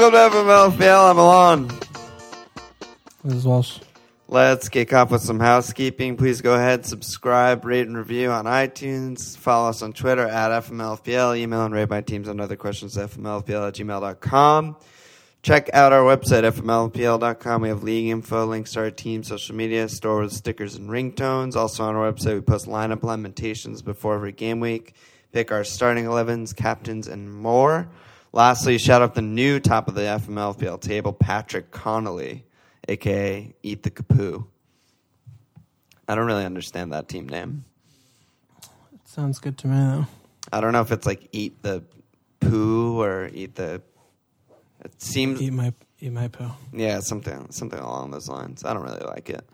Welcome to FMLFPL. I'm Alon. This is Walsh. Let's kick off with some housekeeping. Please go ahead, subscribe, rate, and review on iTunes. Follow us on Twitter at FMLFPL. Email and rate my teams on other questions at FMLFPL@gmail.com. Check out our website, FMLFPL.com. We have league info, links to our team, social media, store with stickers and ringtones. Also on our website, we post lineup lamentations before every game week. Pick our starting 11s, captains, and more. Lastly, shout out the new top of the FMLFPL table, Patrick Connolly, a.k.a. Eat the Kapoo. I don't really understand that team name. It sounds good to me, though. I don't know if it's like Eat the Poo or Eat the... It seems... Eat my poo. Yeah, something along those lines. I don't really like it.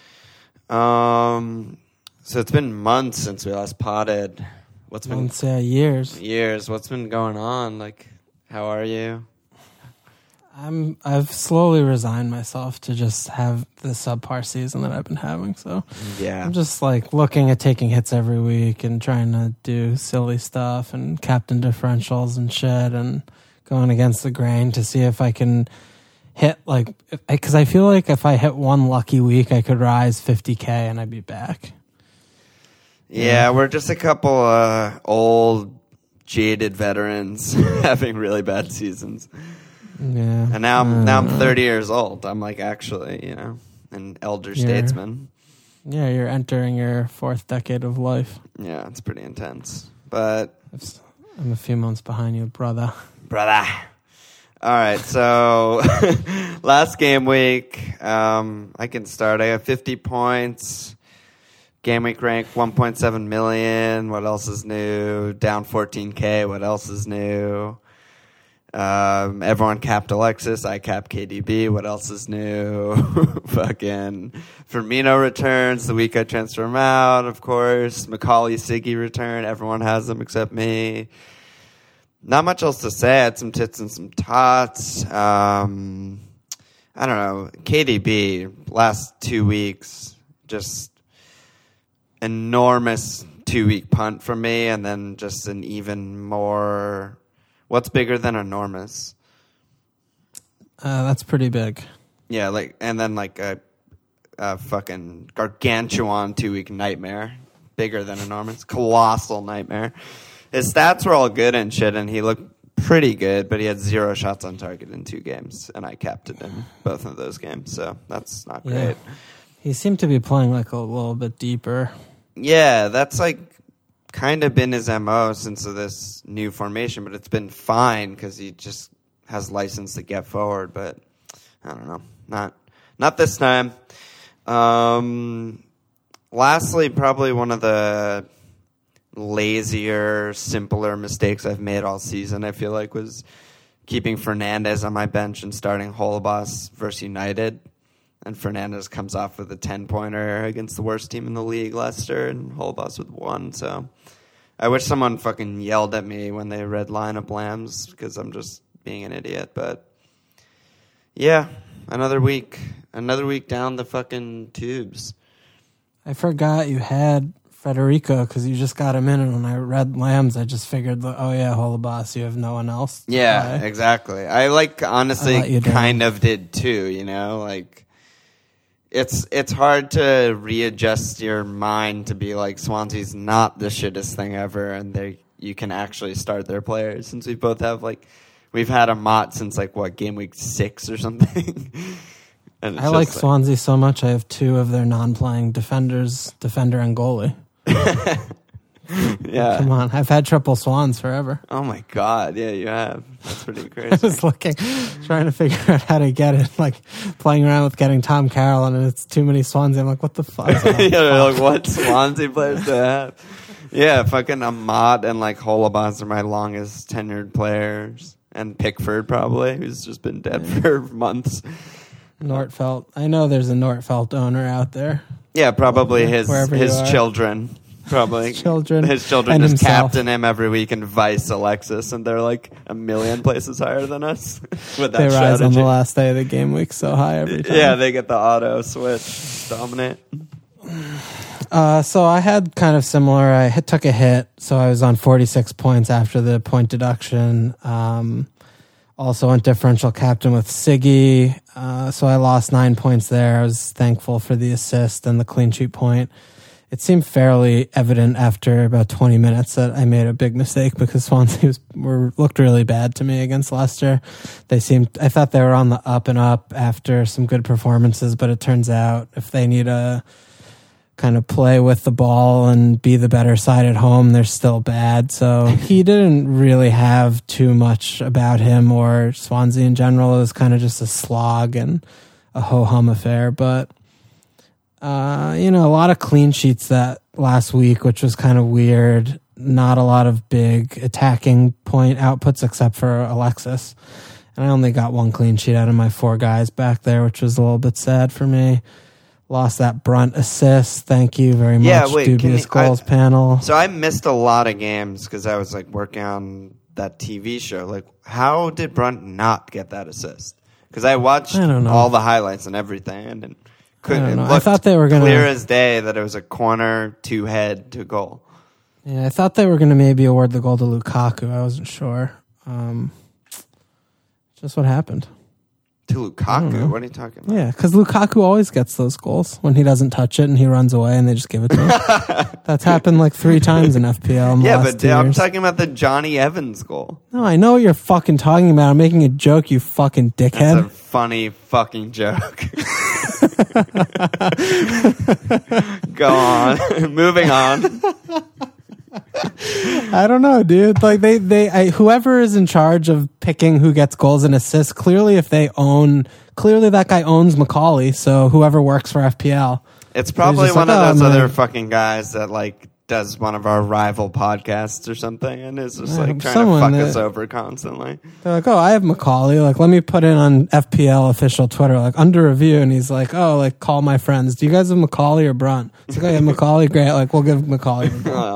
So it's been months since we last potted. Years. Years. What's been going on? Like, how are you? I've slowly resigned myself to just have the subpar season that I've been having. So yeah, I'm just like looking at taking hits every week and trying to do silly stuff and captain differentials and shit and going against the grain to see if I can hit because I feel like if I hit one lucky week, I could rise 50K and I'd be back. Yeah, we're just a couple old, jaded veterans having really bad seasons. Yeah, and now I'm 30 years old. I'm like actually, an elder statesman. Yeah, you're entering your fourth decade of life. Yeah, it's pretty intense. But I'm a few months behind you, brother. All right, so last game week, I can start. I have 50 points. Game week rank 1.7 million. What else is new? Down 14K. What else is new? Everyone capped Alexis. I capped KDB. What else is new? Fucking Firmino returns the week I transfer him out, of course. Macaulay Siggy return. Everyone has them except me. Not much else to say. I had some tits and some tots. I don't know. KDB, last 2 weeks, just enormous 2-week punt from me, and then just an even more... What's bigger than enormous? That's pretty big. Yeah, and then a fucking gargantuan 2-week nightmare. Bigger than enormous. Colossal nightmare. His stats were all good and shit, and he looked pretty good, but he had 0 shots on target in 2 games, and I captained him both of those games, so that's not great. Yeah. He seemed to be playing a little bit deeper. Yeah, that's kind of been his MO since this new formation, but it's been fine because he just has license to get forward, but I don't know. Not this time. Lastly, probably one of the lazier, simpler mistakes I've made all season, I feel like, was keeping Fernandez on my bench and starting Holebas versus United. And Fernandez comes off with a 10-pointer against the worst team in the league, Leicester, and Holebas with 1. So I wish someone fucking yelled at me when they read lineup lambs because I'm just being an idiot. But yeah, another week down the fucking tubes. I forgot you had Federico because you just got him in, and when I read lambs, I just figured, Holebas, you have no one else. Yeah, exactly. I honestly kind of did too, It's hard to readjust your mind to be like Swansea's not the shittest thing ever, and you can actually start their players since we both have we've had a Mott since game week 6 or something. And I like Swansea so much. I have 2 of their non-playing defenders, defender and goalie. Yeah, come on. I've had triple Swans forever. Oh my god, yeah, you have. That's pretty crazy. I was trying to figure out how to get it, playing around with getting Tom Carroll, and it's too many Swansea. I'm like, what the fuck? Yeah, what Swansea players do I have? Yeah, fucking Ahmad and Holebas are my longest tenured players, and Pickford probably, who's just been dead for months. Nordfeldt. I know there's a Nordfeldt owner out there. Yeah, probably his children. Probably his children just himself. captain him every week and vice Alexis, and they're a million places higher than us. With that they rise strategy. On the last day of the game week so high every time. Yeah, they get the auto switch, dominate. So I had kind of similar. I took a hit, so I was on 46 points after the point deduction. Also went differential captain with Siggy, so I lost 9 points there. I was thankful for the assist and the clean sheet point. It seemed fairly evident after about 20 minutes that I made a big mistake because Swansea looked really bad to me against Leicester. I thought they were on the up and up after some good performances, but it turns out if they need to kind of play with the ball and be the better side at home, they're still bad. So he didn't really have too much about him or Swansea in general. It was kind of just a slog and a ho-hum affair, but a lot of clean sheets that last week, which was kind of weird. Not a lot of big attacking point outputs except for Alexis. And I only got 1 clean sheet out of my 4 guys back there, which was a little bit sad for me. Lost that Brunt assist. Thank you very much, Dubious Goals panel. So I missed a lot of games because I was working on that TV show. How did Brunt not get that assist? Because I watched all the highlights and everything, and I thought they were clear as day that it was a corner, 2-head, 2 goal. Yeah, I thought they were going to maybe award the goal to Lukaku. I wasn't sure. Just what happened. To Lukaku? What are you talking about? Yeah, because Lukaku always gets those goals when he doesn't touch it and he runs away and they just give it to him. That's happened 3 times in FPL in the last 2 years. I'm talking about the Johnny Evans goal. No, I know what you're fucking talking about. I'm making a joke, you fucking dickhead. That's a funny fucking joke. Go on. Moving on. I don't know, dude. Whoever is in charge of picking who gets goals and assists, clearly that guy owns Macaulay, so whoever works for FPL. It's probably one of those other fucking guys that does one of our rival podcasts or something and is just trying to fuck us over constantly. They're like, I have Macaulay. Let me put it on FPL official Twitter, under review. And he's like, call my friends. Do you guys have Macaulay or Brunt? It's like, I have Macaulay. Great. We'll give Macaulay.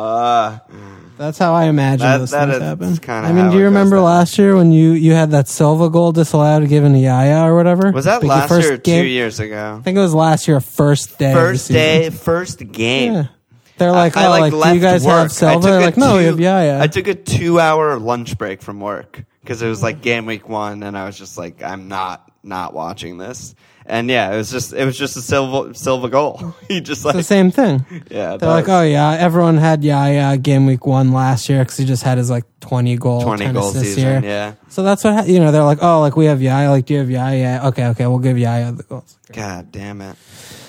That's how I imagine those things happen. Do you remember last year when you had that Silva goal disallowed given to Yaya or whatever? Was that last year or 2 years ago? I think it was last year, first day. First game. Yeah. They're like, do you guys have Silva? They're like, no, we have Yaya. I took a 2-hour lunch break from work because it was game week 1, and I was just I'm not watching this. And yeah, it was just a Silva goal. He just it's the same thing. Yeah, they're like, everyone had Yaya game week 1 last year because he just had his 20 goal season. Year. Yeah. So that's what they're like, we have Yaya. Do you have Yaya? Okay, we'll give Yaya the goals. God damn it.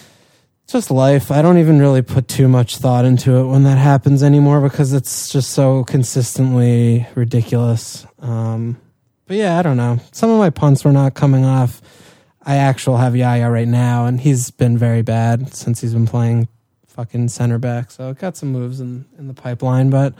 Just life. I don't even really put too much thought into it when that happens anymore because it's just so consistently ridiculous. But yeah, I don't know. Some of my punts were not coming off. I actually have Yaya right now, and he's been very bad since he's been playing fucking center back. So got some moves in the pipeline, but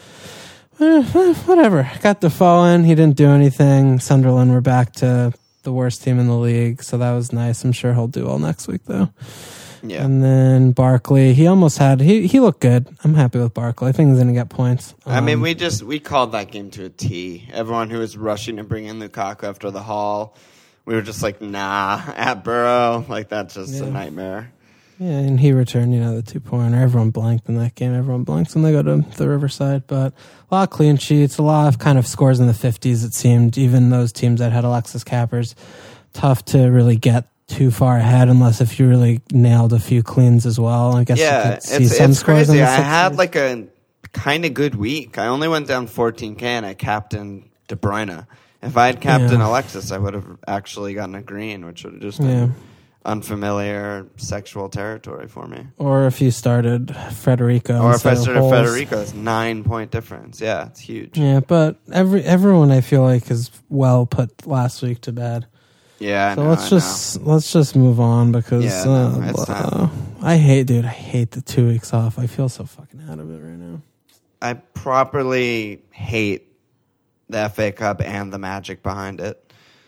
whatever. Got Defoe in. He didn't do anything. Sunderland were back to the worst team in the league, so that was nice. I'm sure he'll do well next week, though. Yeah. And then Barkley, he looked good. I'm happy with Barkley. I think he's going to get points. We called that game to a T. Everyone who was rushing to bring in Lukaku after the haul, we were just nah, at Burrow. That's just a nightmare. Yeah, and he returned, the 2-pointer. Everyone blanked in that game. Everyone blanks when they go to the Riverside. But a lot of clean sheets, a lot of kind of scores in the 50s, it seemed. Even those teams that had Alexis Cappers, tough to really get too far ahead unless if you really nailed a few cleans as well. I guess you could see some scores crazy. In the I 60s. had a kind of good week. I only went down 14K and I captained De Bruyne. If I had captained Alexis, I would have actually gotten a green, which would have just been unfamiliar sexual territory for me. Or if you started Federico. Or if I started Federico, it's 9-point difference. Yeah, it's huge. Yeah, but everyone I feel is well put last week to bed. Yeah, let's just move on because it's time. I hate the 2 weeks off. I feel so fucking out of it right now. I properly hate the FA Cup and the magic behind it.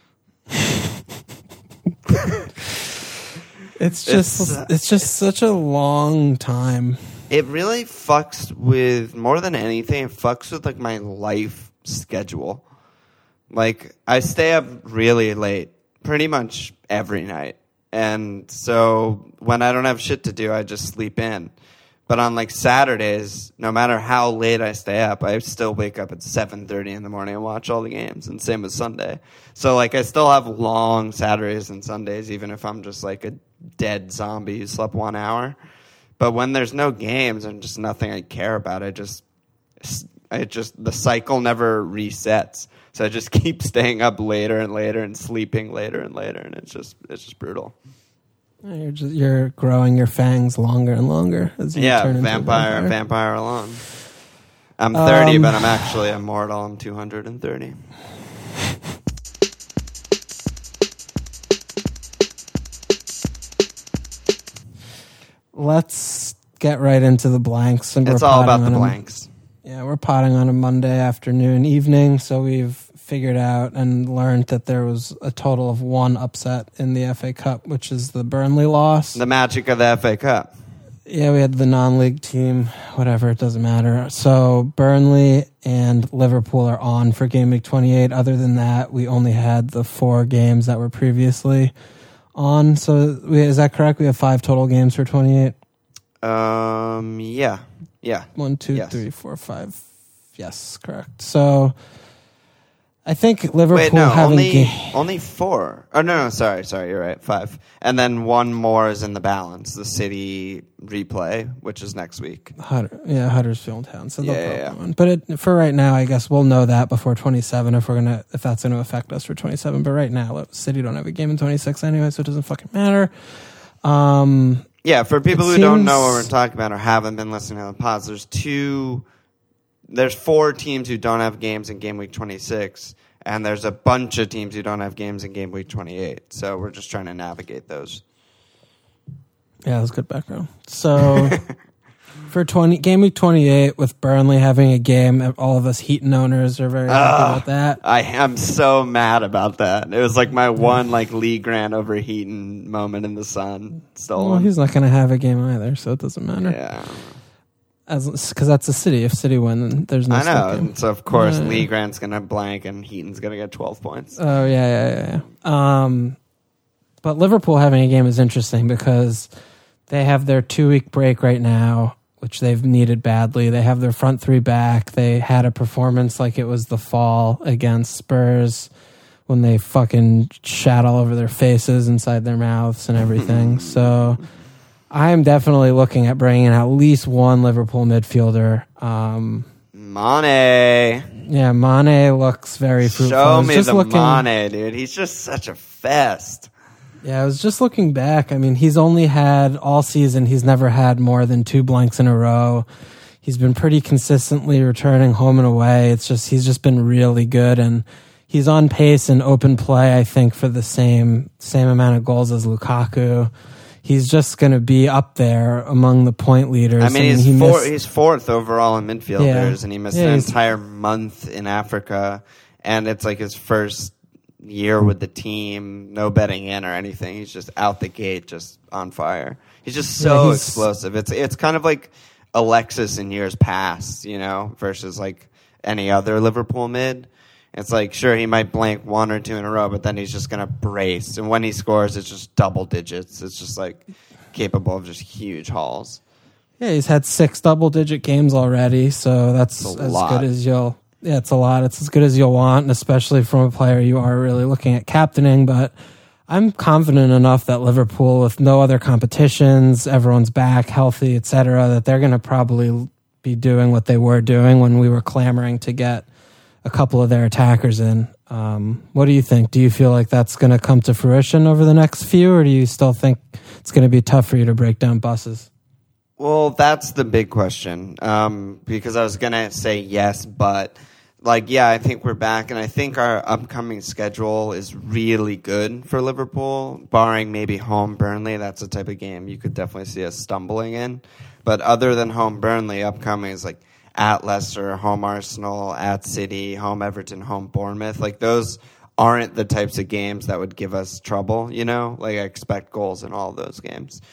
It's just such a long time. It really fucks with, more than anything, it fucks with my life schedule. I stay up really late pretty much every night. And so when I don't have shit to do, I just sleep in. But on like Saturdays, no matter how late I stay up, I still wake up at 7:30 in the morning and watch all the games. And same with Sunday. So like I still have long Saturdays and Sundays, even if I'm just like a dead zombie who slept 1 hour. But when there's no games and just nothing I care about, the cycle never resets. So I just keep staying up later and later and sleeping later and later, and it's just brutal. You're growing your fangs longer and longer as you turn into vampire alone. I'm 30, but I'm actually immortal. I'm 230. Let's get right into the blanks. And it's all about the blanks. Yeah, we're potting on a Monday afternoon, evening, so we've figured out and learned that there was a total of one upset in the FA Cup, which is the Burnley loss. The magic of the FA Cup. Yeah, we had the non-league team, whatever, it doesn't matter. So Burnley and Liverpool are on for game week 28. Other than that, we only had the 4 games that were previously on. So is that correct? We have 5 total games for 28? Yeah. 1, 2, yes. 3, 4, 5. Yes, correct. So I think Liverpool only 4. Oh no, sorry, you're right. 5, and then 1 more is in the balance. The City replay, which is next week. Huddersfield Town. So yeah. But for right now, I guess we'll know that before 27 if that's going to affect us for 27. But right now, City don't have a game in 26 anyway, so it doesn't fucking matter. Yeah, for people who don't know what we're talking about or haven't been listening to the pods, there's 4 teams who don't have games in game week 26, and there's a bunch of teams who don't have games in game week 28. So we're just trying to navigate those. Yeah, that's good background. So for game week 28, with Burnley having a game, all of us Heaton owners are very happy about that. I am so mad about that. It was like my one Lee Grant over Heaton moment in the sun. Stolen. Well, he's not going to have a game either, so it doesn't matter. Yeah. Because that's a City. If City win, then there's no. I know. And so of course Lee Grant's gonna blank and Heaton's gonna get 12 points. Oh yeah. But Liverpool having a game is interesting because they have their 2-week break right now, which they've needed badly. They have their front 3 back. They had a performance like it was the fall against Spurs when they fucking shat all over their faces, inside their mouths, and everything. So I'm definitely looking at bringing in at least one Liverpool midfielder. Mane. Yeah, Mane looks very fruitful. Show me the Mane, dude. He's just such a fest. Yeah, I was just looking back. I mean, he's only had all season, he's never had more than 2 blanks in a row. He's been pretty consistently returning home and away. He's just been really good, and he's on pace in open play, I think, for the same amount of goals as Lukaku. He's just going to be up there among the point leaders. I mean, he's 4th overall in midfielders, and he missed an entire month in Africa, and it's like his first year with the team, no betting in or anything. He's just out the gate, just on fire. He's just so explosive. It's kind of like Alexis in years past, versus like any other Liverpool mid. It's like, sure, he might blank 1 or 2 in a row, but then he's just going to brace. And when he scores, it's just double digits. It's just like capable of just huge hauls. Yeah, he's had 6 double-digit games already, so that's as good as you'll... Yeah, it's a lot. It's as good as you'll want, and especially from a player you are really looking at captaining. But I'm confident enough that Liverpool, with no other competitions, everyone's back, healthy, etc., that they're going to probably be doing what they were doing when we were clamoring to get a couple of their attackers in. What do you think? Do you feel like that's going to come to fruition over the next few, or do you still think it's going to be tough for you to break down buses? Well, that's the big question, because I was going to say yes, but I think we're back, and I think our upcoming schedule is really good for Liverpool, barring maybe home Burnley. That's the type of game you could definitely see us stumbling in. But other than home Burnley, upcoming is like at Leicester, home Arsenal, at City, home Everton, home Bournemouth. Like, those aren't the types of games that would give us trouble, I expect goals in all of those games.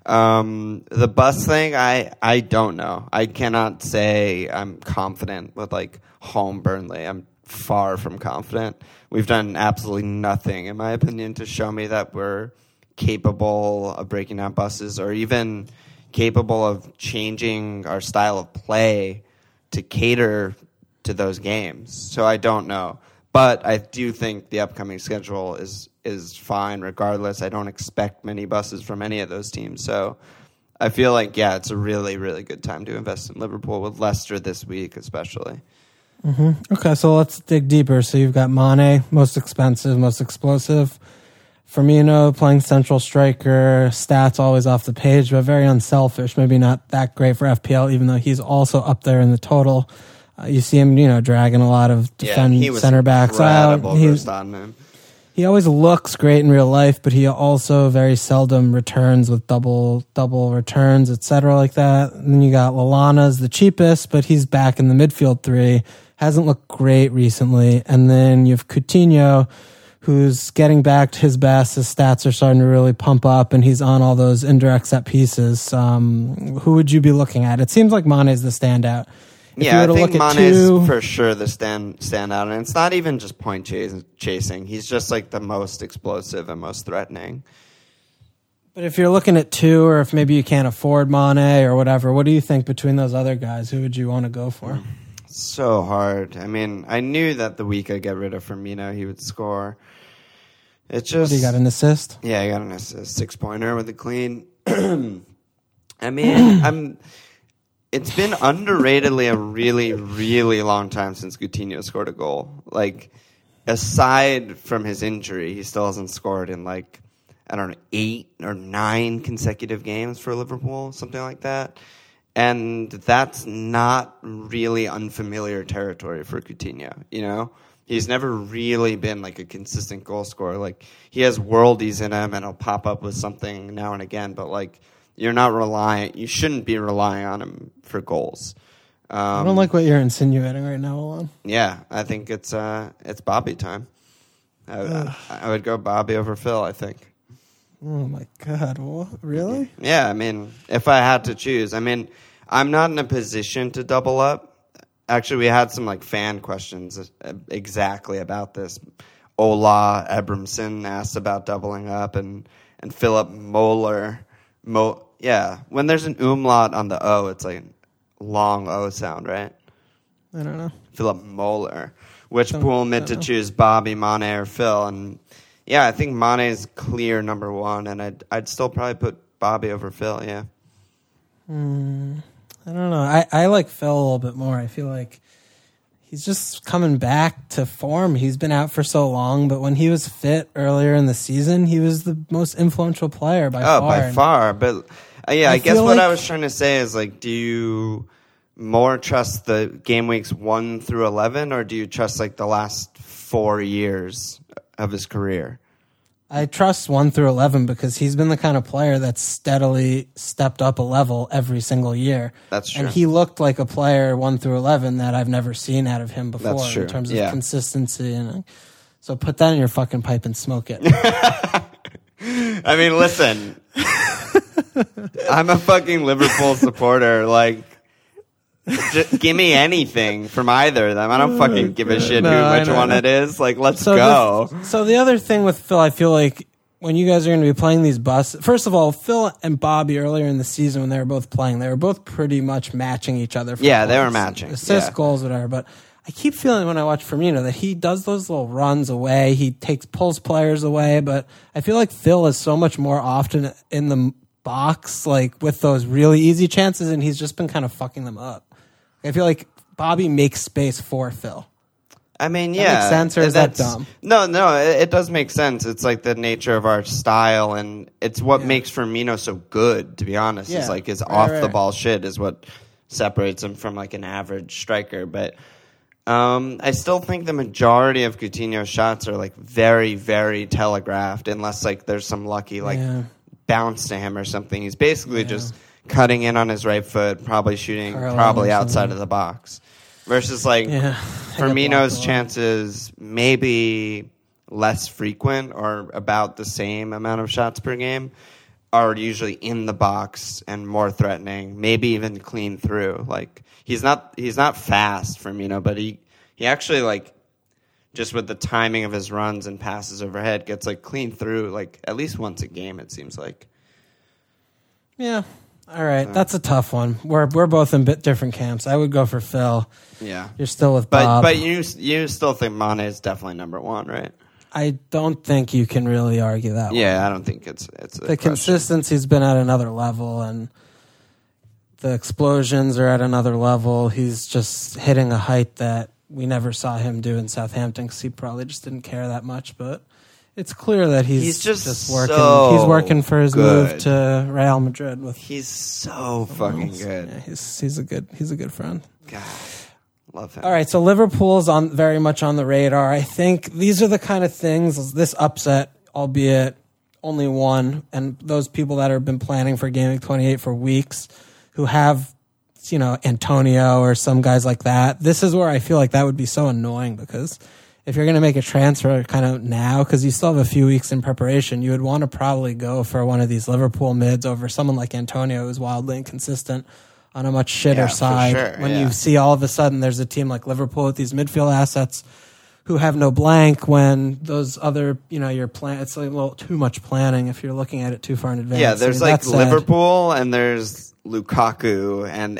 The bus thing, I don't know. I cannot say I'm confident with home Burnley. I'm far from confident. We've done absolutely nothing, in my opinion, to show me that we're capable of breaking down buses or even capable of changing our style of play to cater to those games. So I don't know. But I do think the upcoming schedule is fine regardless. I don't expect many buses from any of those teams. So I feel like, yeah, it's a really, really good time to invest in Liverpool with Leicester this week especially. Mm-hmm. Okay, so let's dig deeper. So you've got Mane, most expensive, most explosive. Firmino playing central striker, stats always off the page, but very unselfish. Maybe not that great for FPL, even though he's also up there in the total. You see him, dragging a lot of center backs out. He always looks great in real life, but he also very seldom returns with double returns, etc. like that. And then you got Lallana's the cheapest, but he's back in the midfield three. Hasn't looked great recently. And then you have Coutinho, who's getting back to his best. His stats are starting to really pump up, and he's on all those indirect set pieces. Who would you be looking at? It seems like Mane's the standout. I think Mane's for sure the standout, and it's not even just point chasing. He's just like the most explosive and most threatening. But if you're looking at two, or if maybe you can't afford Mane or whatever, what do you think between those other guys? Who would you want to go for? So hard. I mean, I knew that the week I get rid of Firmino, he would score. It's just... He got an assist? Yeah, he got an assist. 6-pointer with a clean. I mean, it's been underratedly a really, really long time since Coutinho scored a goal. Like, aside from his injury, he still hasn't scored in, 8 or 9 consecutive games for Liverpool, something like that. And that's not really unfamiliar territory for Coutinho, He's never really been a consistent goal scorer. He has worldies in him and he'll pop up with something now and again, but you shouldn't be relying on him for goals. I don't like what you're insinuating right now, Alon. Yeah, I think it's Bobby time. I would go Bobby over Phil, I think. Oh my God, what? Really? Yeah, I mean, if I had to choose. I mean, I'm not in a position to double up. Actually, we had some fan questions exactly about this. Ola Abramson asked about doubling up, and Philip Moeller. Yeah, when there's an umlaut on the O, it's like long O sound, right? I don't know. Philip Moeller. Which pool mid to choose, Bobby, Mane, or Phil? And yeah, I think Mane is clear number one, and I'd still probably put Bobby over Phil. Yeah. I don't know. I like Phil a little bit more. I feel like he's just coming back to form. He's been out for so long, but when he was fit earlier in the season, he was the most influential player by far. Oh, by far. But I guess what I was trying to say is do you more trust the game weeks 1 through 11, or do you trust the last 4 years of his career? I trust 1 through 11 because he's been the kind of player that's steadily stepped up a level every single year. That's true. And he looked like a player 1 through 11 that I've never seen out of him before. That's true. In terms of consistency. So put that in your fucking pipe and smoke it. I mean, listen. I'm a fucking Liverpool supporter. Just give me anything from either of them. I don't fucking give a shit which one it is. Let's go. So the other thing with Phil, I feel like when you guys are going to be playing these busts, first of all, Phil and Bobby earlier in the season when they were both playing, they were both pretty much matching each other. Yeah, they were matching. Assists, goals, whatever. But I keep feeling when I watch Firmino that he does those little runs away. He pulls players away. But I feel like Phil is so much more often in the box, with those really easy chances, and he's just been kind of fucking them up. I feel like Bobby makes space for Phil. I mean, that makes sense, or is that dumb? No, it does make sense. It's the nature of our style, and it's what makes Firmino so good, to be honest. Yeah. It's his off-the-ball shit is what separates him from an average striker. But I still think the majority of Coutinho's shots are very, very telegraphed, unless there's some lucky bounce to him or something. He's basically just cutting in on his right foot, probably shooting, probably outside of the box. Versus Firmino's chances maybe less frequent or about the same amount of shots per game are usually in the box and more threatening, maybe even clean through. He's not fast, Firmino, but he actually just with the timing of his runs and passes overhead gets clean through at least once a game, it seems like. Yeah. All right, that's a tough one. We're both in bit different camps. I would go for Phil. Yeah. You're still with Bob. But you still think Mane is definitely number one, right? I don't think you can really argue that one. Yeah, I don't think it's the consistency's been at another level, and the explosions are at another level. He's just hitting a height that we never saw him do in Southampton because he probably just didn't care that much. But it's clear that he's just working. So he's working for his good. move to Real Madrid. He's so fucking good. Yeah, he's a good friend. God, love him. All right, so Liverpool's very much on the radar. I think these are the kind of things, this upset, albeit only one, and those people that have been planning for Game Week 28 for weeks, who have, Antonio or some guys like that. This is where I feel like that would be so annoying, because if you're going to make a transfer kind of now, because you still have a few weeks in preparation, you would want to probably go for one of these Liverpool mids over someone like Antonio, who's wildly inconsistent on a much shitter side. Sure, when you see all of a sudden there's a team like Liverpool with these midfield assets who have no blank, when those other, your plan, it's like a little too much planning if you're looking at it too far in advance. Yeah, there's Liverpool, and there's Lukaku, and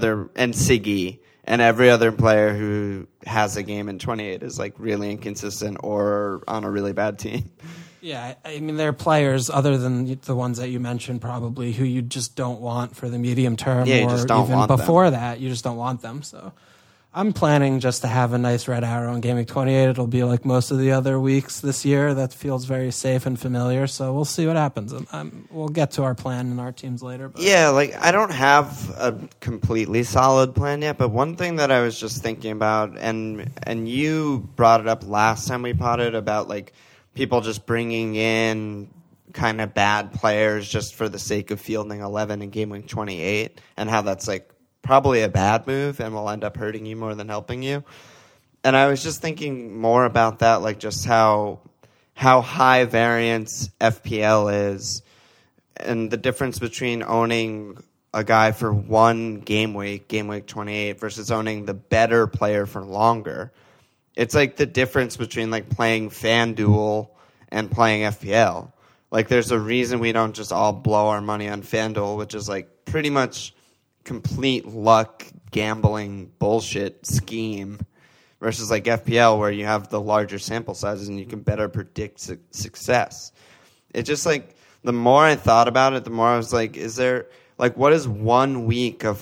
Siggy, and every other player who has a game in 28 is like really inconsistent or on a really bad team. Yeah, I mean, there are players other than the ones that you mentioned probably who you just don't want for the medium term, yeah, or even before that, you just don't want them. So I'm planning just to have a nice red arrow in Game Week 28. It'll be like most of the other weeks this year. That feels very safe and familiar. So we'll see what happens. We'll get to our plan and our teams later. But. Yeah, I don't have a completely solid plan yet, but one thing that I was just thinking about, and you brought it up last time we potted about people just bringing in kind of bad players just for the sake of fielding 11 in Game Week 28, and how that's probably a bad move and will end up hurting you more than helping you. And I was just thinking more about that, just how high variance FPL is, and the difference between owning a guy for one game week 28, versus owning the better player for longer. It's the difference between playing FanDuel and playing FPL. There's a reason we don't just all blow our money on FanDuel, which is pretty much complete luck gambling bullshit scheme, versus FPL, where you have the larger sample sizes and you can better predict success. It just the more I thought about it, the more I was is there what is 1 week of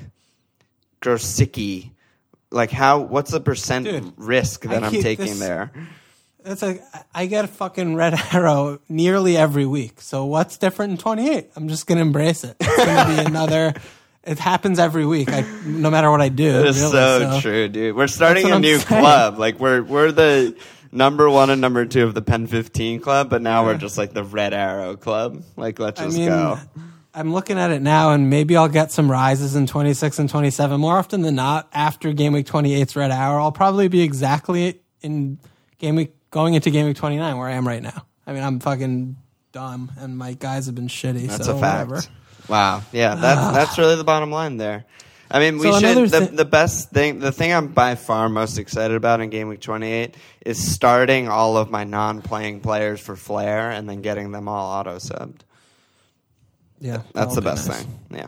Grosicki? What's the percent risk that I'm taking there? It's I get a fucking red arrow nearly every week. So what's different in 28? I'm just going to embrace it. It's going to be another. It happens every week. No matter what I do. It is really, so true, dude. We're starting a new club. We're the number 1 and number 2 of the Pen 15 club, but now we're just the Red Arrow club. Let's just go. I'm looking at it now, and maybe I'll get some rises in 26 and 27. More often than not, after Game Week 28's Red Hour, I'll probably be exactly in Game Week going into Game Week 29 where I am right now. I mean, I'm fucking dumb, and my guys have been shitty. That's so a fact. Whatever. Wow. Yeah, that's really the bottom line there. I mean, the best thing, the thing I'm by far most excited about in Game Week 28 is starting all of my non-playing players for Flair and then getting them all auto-subbed. Yeah, that's the best thing. Yeah.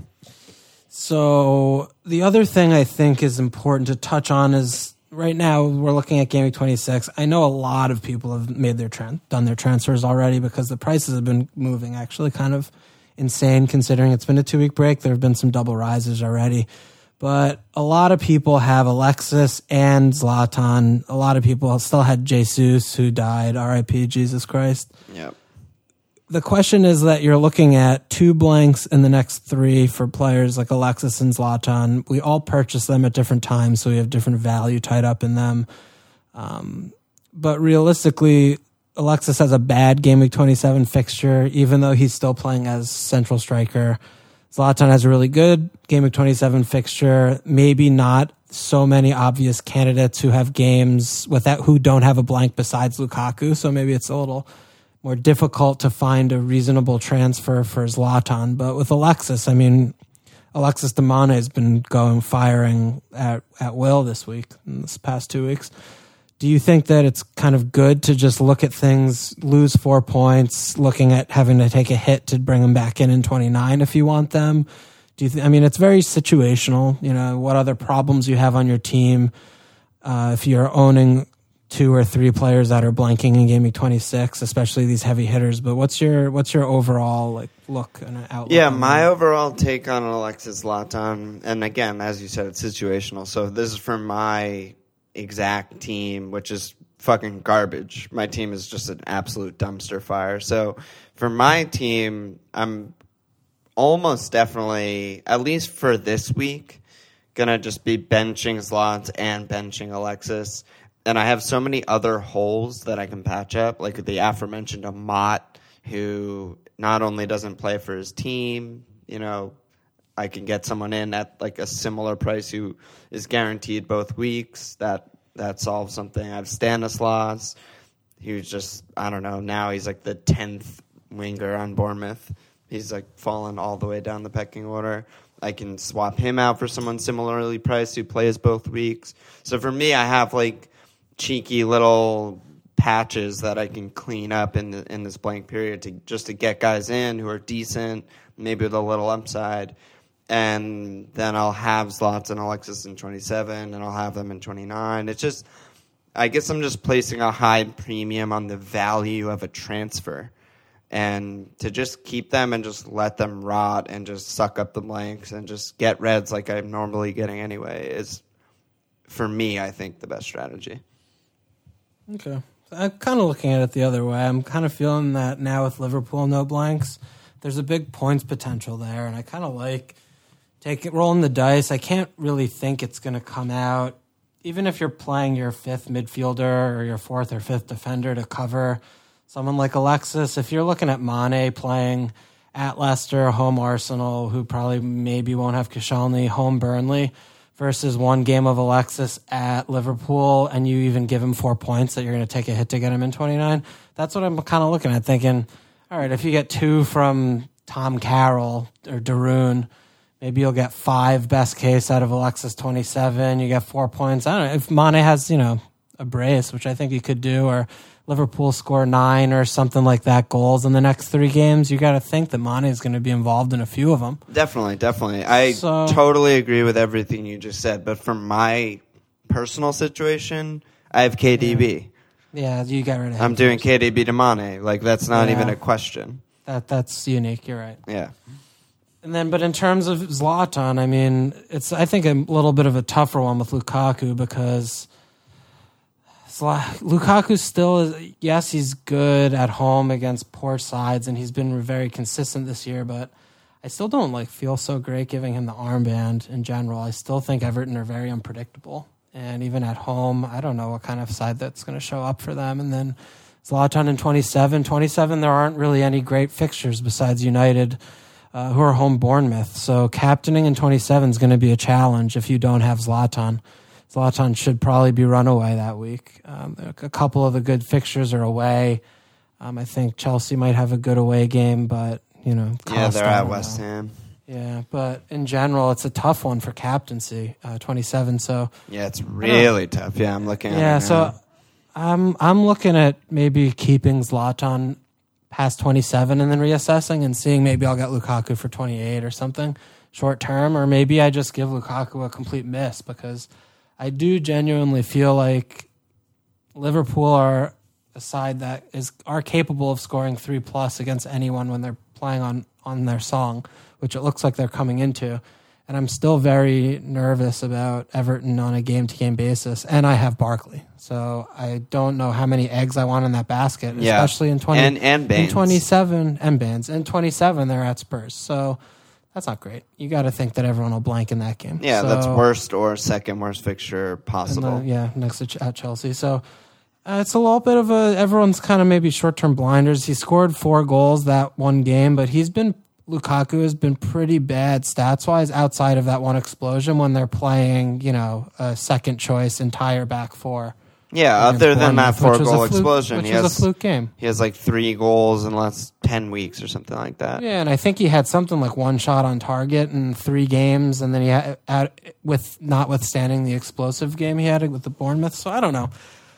So the other thing I think is important to touch on is right now we're looking at Game Week 26. I know a lot of people have made done their transfers already, because the prices have been moving actually kind of insane considering it's been a 2-week break. There have been some double rises already. But a lot of people have Alexis and Zlatan. A lot of people still had Jesus, who died. R.I.P. Jesus Christ. Yep. The question is that you're looking at 2 blanks in the next 3 for players like Alexis and Zlatan. We all purchase them at different times, so we have different value tied up in them. But realistically, Alexis has a bad Game Week 27 fixture, even though he's still playing as central striker. Zlatan has a really good Game Week 27 fixture. Maybe not so many obvious candidates who have games who don't have a blank besides Lukaku, so maybe it's a little more difficult to find a reasonable transfer for Zlatan. But with Alexis, I mean, Alexis de Mane has been firing at will this week, in this past 2 weeks. do you think that it's kind of good to just look at things, lose 4 points, looking at having to take a hit to bring them back in 29 if you want them? Do you I mean, it's very situational, what other problems you have on your team. If you're owning 2 or 3 players that are blanking in game week 26, especially these heavy hitters, but what's your overall look and outlook? Yeah, my overall take on Alexis Zlatan, and again, as you said, it's situational. So this is for my exact team, which is fucking garbage. My team is just an absolute dumpster fire. So for my team, I'm almost definitely, at least for this week, gonna just be benching Zlats and benching Alexis. And I have so many other holes that I can patch up, like the aforementioned Amat, who not only doesn't play for his team, I can get someone in at a similar price who is guaranteed both weeks. That solves something. I have Stanislas, who's just, I don't know, now he's the 10th winger on Bournemouth. He's fallen all the way down the pecking order. I can swap him out for someone similarly priced who plays both weeks. So for me, I have cheeky little patches that I can clean up in this blank period to get guys in who are decent, maybe with a little upside. And then I'll have Zlatan and Alexis in 27, and I'll have them in 29. It's just, I guess I'm just placing a high premium on the value of a transfer. And to just keep them and just let them rot and just suck up the blanks and just get reds like I'm normally getting anyway is, for me, I think, the best strategy. Okay. I'm kind of looking at it the other way. I'm kind of feeling that now with Liverpool, no blanks, there's a big points potential there, and I kind of rolling the dice. I can't really think it's going to come out, even if you're playing your 5th midfielder or your 4th or 5th defender to cover someone like Alexis. If you're looking at Mane playing at Leicester, home Arsenal, who probably maybe won't have Koscielny, home Burnley, versus one game of Alexis at Liverpool, and you even give him 4 points that you're going to take a hit to get him in 29, that's what I'm kind of looking at, thinking, all right, if you get 2 from Tom Carroll or Darun, maybe you'll get 5 best case out of Alexis 27. You get 4 points. I don't know if Mane has, a brace, which I think he could do, or Liverpool score 9 or something like that goals in the next 3 games. You got to think that Mane is going to be involved in a few of them. Definitely. I totally agree with everything you just said. But for my personal situation, I have KDB. Yeah, you got rid of him. I'm doing KDB to Mane. That's not even a question. That's unique. You're right. Yeah. And then, but in terms of Zlatan, I mean, it's, I think, a little bit of a tougher one with Lukaku because Lukaku still is, yes, he's good at home against poor sides, and he's been very consistent this year, but I still don't feel so great giving him the armband in general. I still think Everton are very unpredictable. And even at home, I don't know what kind of side that's going to show up for them. And then Zlatan in 27, there aren't really any great fixtures besides United, who are home Bournemouth. So captaining in 27 is going to be a challenge if you don't have Zlatan. Zlatan should probably be run away that week. A couple of the good fixtures are away. I think Chelsea might have a good away game, but, yeah, they're at West Ham. Yeah, but in general, it's a tough one for captaincy, 27. So yeah, it's really tough. Yeah, I'm looking at it now. So I'm looking at maybe keeping Zlatan past 27 and then reassessing and seeing maybe I'll get Lukaku for 28 or something short term, or maybe I just give Lukaku a complete miss because I do genuinely feel like Liverpool are a side that are capable of scoring 3+ against anyone when they're playing on their song, which it looks like they're coming into. And I'm still very nervous about Everton on a game-to-game basis. And I have Barkley. So I don't know how many eggs I want in that basket, especially in 20 and Baines. In 27 and Baines. In 27, they're at Spurs. So that's not great. You got to think that everyone will blank in that game. Yeah, that's worst or second worst fixture possible. Next at Chelsea. So it's a little bit of everyone's kind of maybe short-term blinders. He scored 4 goals that one game, but Lukaku has been pretty bad stats-wise outside of that one explosion when they're playing, a second-choice entire back four. Yeah, other than that 4-goal explosion. Which was a fluke game. He has 3 goals in the last 10 weeks or something like that. Yeah, and I think he had something like 1 shot on target in 3 games, and then he had, notwithstanding the explosive game he had with the Bournemouth. So I don't know.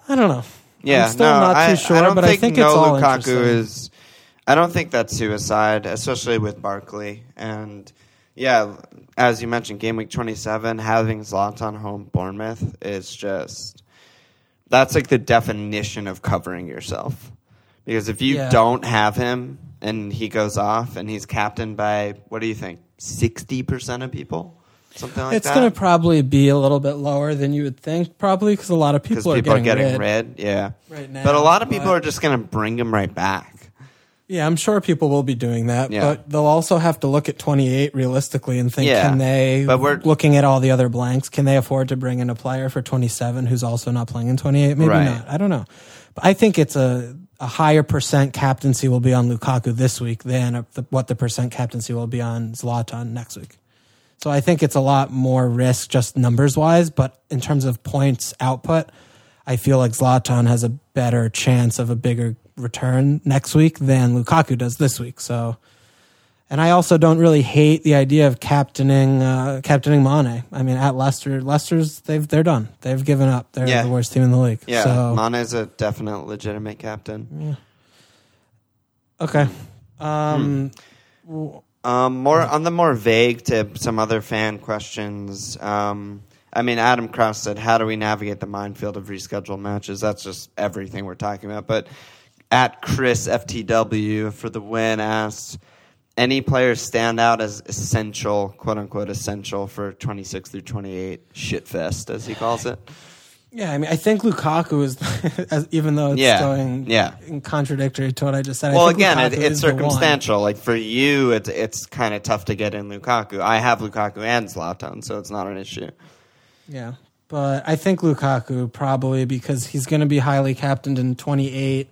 I don't know. Yeah, I'm still not too sure, but I think it's all Lukaku interesting. I don't think that's suicide, especially with Barkley. And yeah, as you mentioned, game week 27, having Zlatan home Bournemouth is just, that's like the definition of covering yourself. Because if you don't have him and he goes off and he's captained by, what do you think, 60% of people? Something like that? It's going to probably be a little bit lower than you would think, probably because a lot of people are getting rid. Yeah. Right now. But a lot of people are just going to bring him right back. Yeah, I'm sure people will be doing that, but they'll also have to look at 28 realistically and think, can they, looking at all the other blanks, can they afford to bring in a player for 27 who's also not playing in 28? Maybe not. I don't know. But I think it's a higher percent captaincy will be on Lukaku this week than what the percent captaincy will be on Zlatan next week. So I think it's a lot more risk just numbers-wise, but in terms of points output, I feel like Zlatan has a better chance of a bigger return next week than Lukaku does this week. So, and I also don't really hate the idea of captaining Mane. I mean, at Leicester's they're done. They've given up. They're the worst team in the league. Yeah, so, Mane's a definite legitimate captain. Yeah. Okay. More on the more vague to some other fan questions. I mean, Adam Krause said, "How do we navigate the minefield of rescheduled matches?" That's just everything we're talking about. But at Chris FTW for the win asked, any players stand out as essential, quote unquote, essential for 26 through 28 shitfest, as he calls it? Yeah, I mean, I think Lukaku is, even though it's going in contradictory to what I just said. Well, I think again, Lukaku it's circumstantial. Like for you, it's kind of tough to get in Lukaku. I have Lukaku and Zlatan, so it's not an issue. Yeah, but I think Lukaku probably because he's going to be highly captained in 28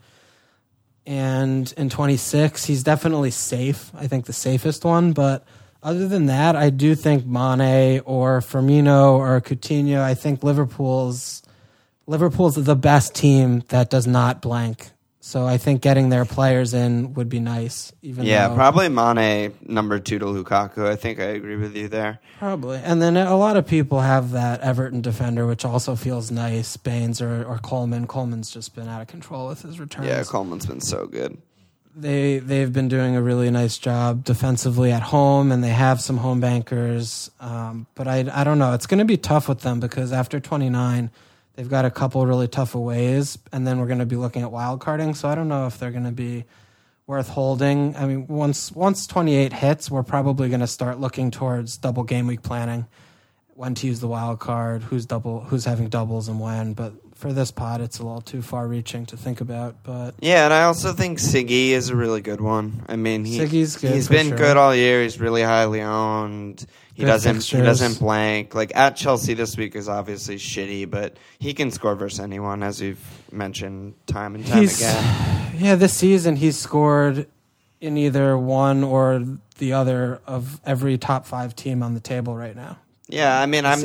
and in 26. He's definitely safe. I think the safest one. But other than that, I do think Mane or Firmino or Coutinho, I think Liverpool's the best team that does not blank. So I think getting their players in would be nice. Probably Mane number 2 to Lukaku. I think I agree with you there. Probably. And then a lot of people have that Everton defender, which also feels nice, Baines or Coleman. Coleman's just been out of control with his returns. Yeah, Coleman's been so good. They've been doing a really nice job defensively at home, and they have some home bankers. But I don't know. It's going to be tough with them because after 29... they've got a couple really tough aways, and then we're going to be looking at wild carding. So I don't know if they're going to be worth holding. I mean, once 28 hits, we're probably going to start looking towards double game week planning, when to use the wild card, who's having doubles and when. But for this pod, it's a little too far reaching to think about. But yeah, and I also think Siggy is a really good one. I mean, Siggy's good. He's been good all year. He's really highly owned. He doesn't blank. Like at Chelsea this week is obviously shitty, but he can score versus anyone, as we've mentioned time and time again. Yeah, this season he's scored in either one or the other of every top 5 team on the table right now. Yeah, I mean,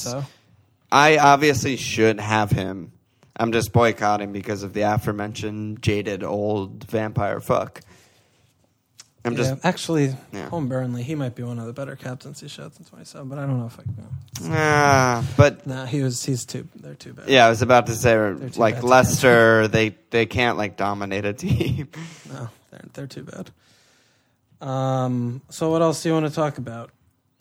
I obviously should have him. I'm just boycotting because of the aforementioned jaded old vampire fuck. Home Burnley, he might be one of the better captaincy shots in 27, but I don't know if I can. They're too bad. Yeah, I was about to say, like Leicester, they can't like dominate a team. No, they're too bad. So what else do you want to talk about?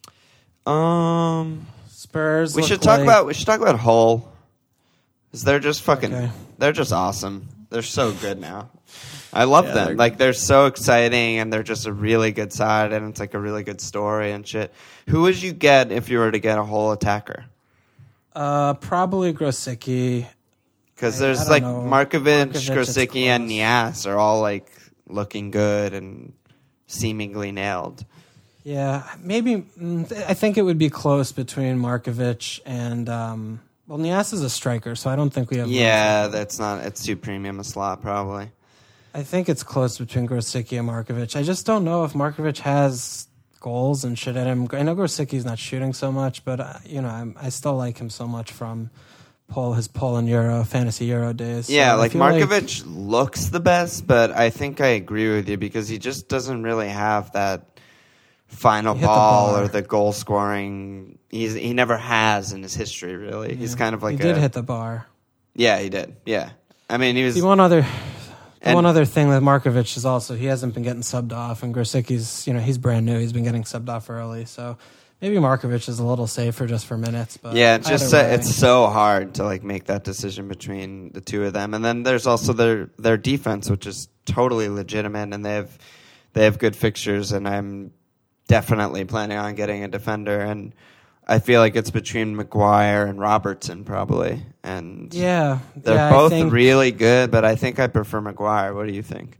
Spurs. We should talk about Hull. 'Cause they're just they're just awesome. They're so good now. I love them. They're so exciting, and they're just a really good side, and it's like a really good story and shit. Who would you get if you were to get a Hull attacker? Probably Grosicki. Because there's like Markovic, Grosicki, and Nias are all like looking good and seemingly nailed. Yeah, maybe. I think it would be close between Markovic and Nias is a striker, so I don't think we have. Yeah, it's too premium a slot probably. I think it's close between Grosicki and Markovic. I just don't know if Markovic has goals and shit at him. I know Grosicki's not shooting so much, but I still like him so much from his Poland fantasy Euro days. So yeah, Markovic looks the best, but I think I agree with you because he just doesn't really have that final ball or the goal scoring. He never has in his history, really. Yeah. He's kind of like he did hit the bar. Yeah, he did. Yeah. I mean, he was... The one other thing that Markovic is also, he hasn't been getting subbed off, and Grosicki's, he's brand new. He's been getting subbed off early, so maybe Markovic is a little safer just for minutes. But yeah, it's so hard to like make that decision between the two of them. And then there's also their defense, which is totally legitimate, and they have good fixtures, and I'm definitely planning on getting a defender, and I feel like it's between Maguire and Robertson probably. And they're both really good, but I think I prefer Maguire. What do you think?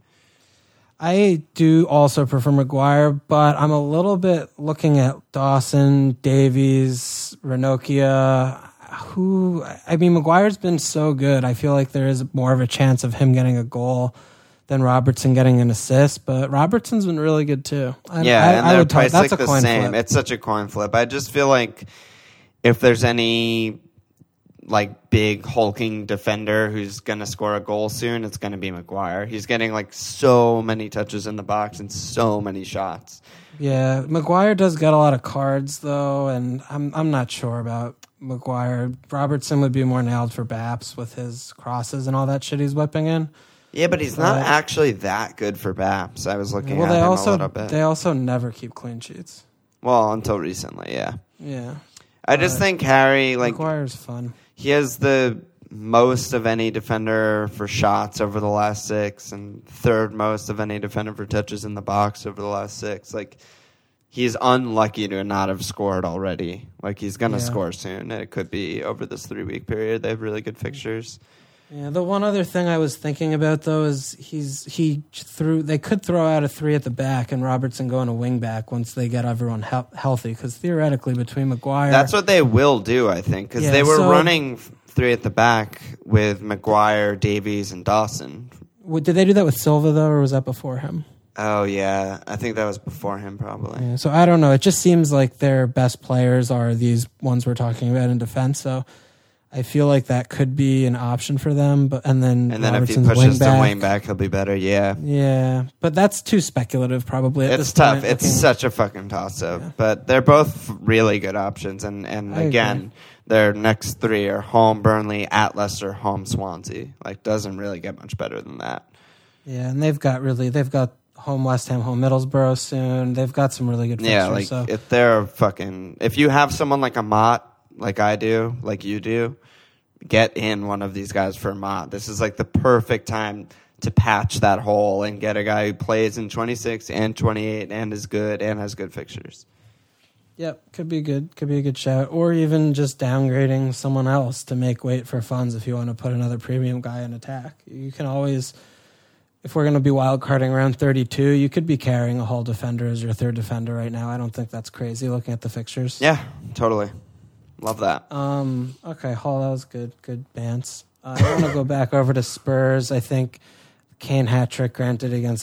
I do also prefer Maguire, but I'm a little bit looking at Dawson, Davies, Ranocchia. Maguire's been so good. I feel like there is more of a chance of him getting a goal than Robertson getting an assist, but Robertson's been really good too. And their price like the same. It's such a coin flip. I just feel like if there's any like big hulking defender who's going to score a goal soon, it's going to be Maguire. He's getting like so many touches in the box and so many shots. Yeah, Maguire does get a lot of cards though, and I'm not sure about Maguire. Robertson would be more nailed for Baps with his crosses and all that shit he's whipping in. Yeah, but he's not actually that good for Baps. I was looking at him a little bit. They also never keep clean sheets. Well, until recently, yeah. Yeah. I just think Harry, like... Maguire's fun. He has the most of any defender for shots over the last 6 and third most of any defender for touches in the box over the last 6. Like, he's unlucky to not have scored already. Like, he's going to score soon. It could be over this 3-week period. They have really good fixtures. Yeah, the one other thing I was thinking about though is they could throw out a 3 at the back and Robertson go on a wing back once they get everyone healthy, because theoretically between Maguire, that's what they will do, I think, because they were running 3 at the back with Maguire, Davies, and Dawson. Did they do that with Silva though, or was that before him? Oh yeah, I think that was before him probably. Yeah, so I don't know. It just seems like their best players are these ones we're talking about in defense. So I feel like that could be an option for them, and then if he pushes to wing back, he'll be better. Yeah, yeah, but that's too speculative. Probably it's tough. It's such a fucking toss up. Yeah. But they're both really good options, and again, their next 3 are home Burnley, at Leicester, home Swansea. Like, doesn't really get much better than that. Yeah, and they've got home West Ham, home Middlesbrough soon. They've got some really good fixtures. Yeah, like if you have someone like Amat, like I do, like you do, get in one of these guys for Mott. This is like the perfect time to patch that hole and get a guy who plays in 26 and 28 and is good and has good fixtures. Yep, could be good. Could be a good shout. Or even just downgrading someone else to make weight for funds if you want to put another premium guy in attack. You can always, if we're going to be wild carding around 32, you could be carrying a Hull defender as your third defender right now. I don't think that's crazy looking at the fixtures. Yeah, totally. Love that. Okay, Hull, that was good. Good bants. I want to go back over to Spurs. I think Kane hat trick granted against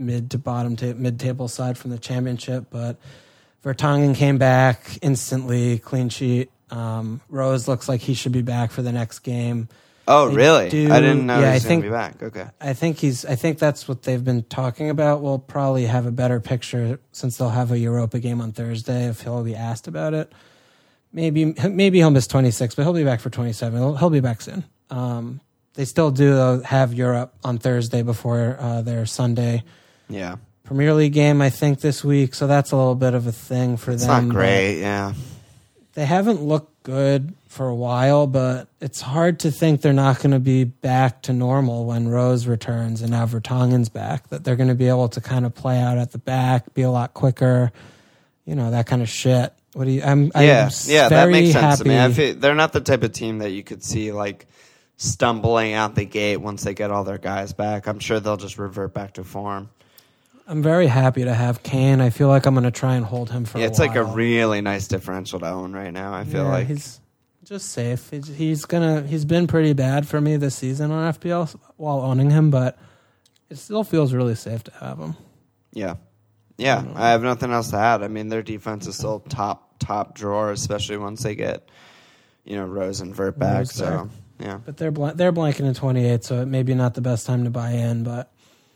mid-table side from the Championship, but Vertonghen came back instantly, clean sheet. Rose looks like he should be back for the next game. Oh, really? I didn't know he was going to be back. Okay. I think that's what they've been talking about. We'll probably have a better picture since they'll have a Europa game on Thursday if he'll be asked about it. Maybe he'll miss 26, but he'll be back for 27. He'll be back soon. They still do have Europe on Thursday before their Sunday Premier League game, I think, this week. So that's a little bit of a thing for them. It's not great, yeah. They haven't looked good for a while, but it's hard to think they're not going to be back to normal when Rose returns and now Vertonghen's back, that they're going to be able to kind of play out at the back, be a lot quicker, that kind of shit. What do you? That makes sense happy. to me. I feel they're not the type of team that you could see like stumbling out the gate once they get all their guys back. I'm sure they'll just revert back to form. I'm very happy to have Kane. I feel like I'm going to try and hold him for a while. It's like a really nice differential to own right now. I feel like he's just safe. He's been pretty bad for me this season on FPL while owning him, but it still feels really safe to have him. Yeah. Yeah, I have nothing else to add. I mean, their defense is still top drawer, especially once they get, Rose and Vert back. So, yeah. But they're blanking in 28, so it may be not the best time to buy in, but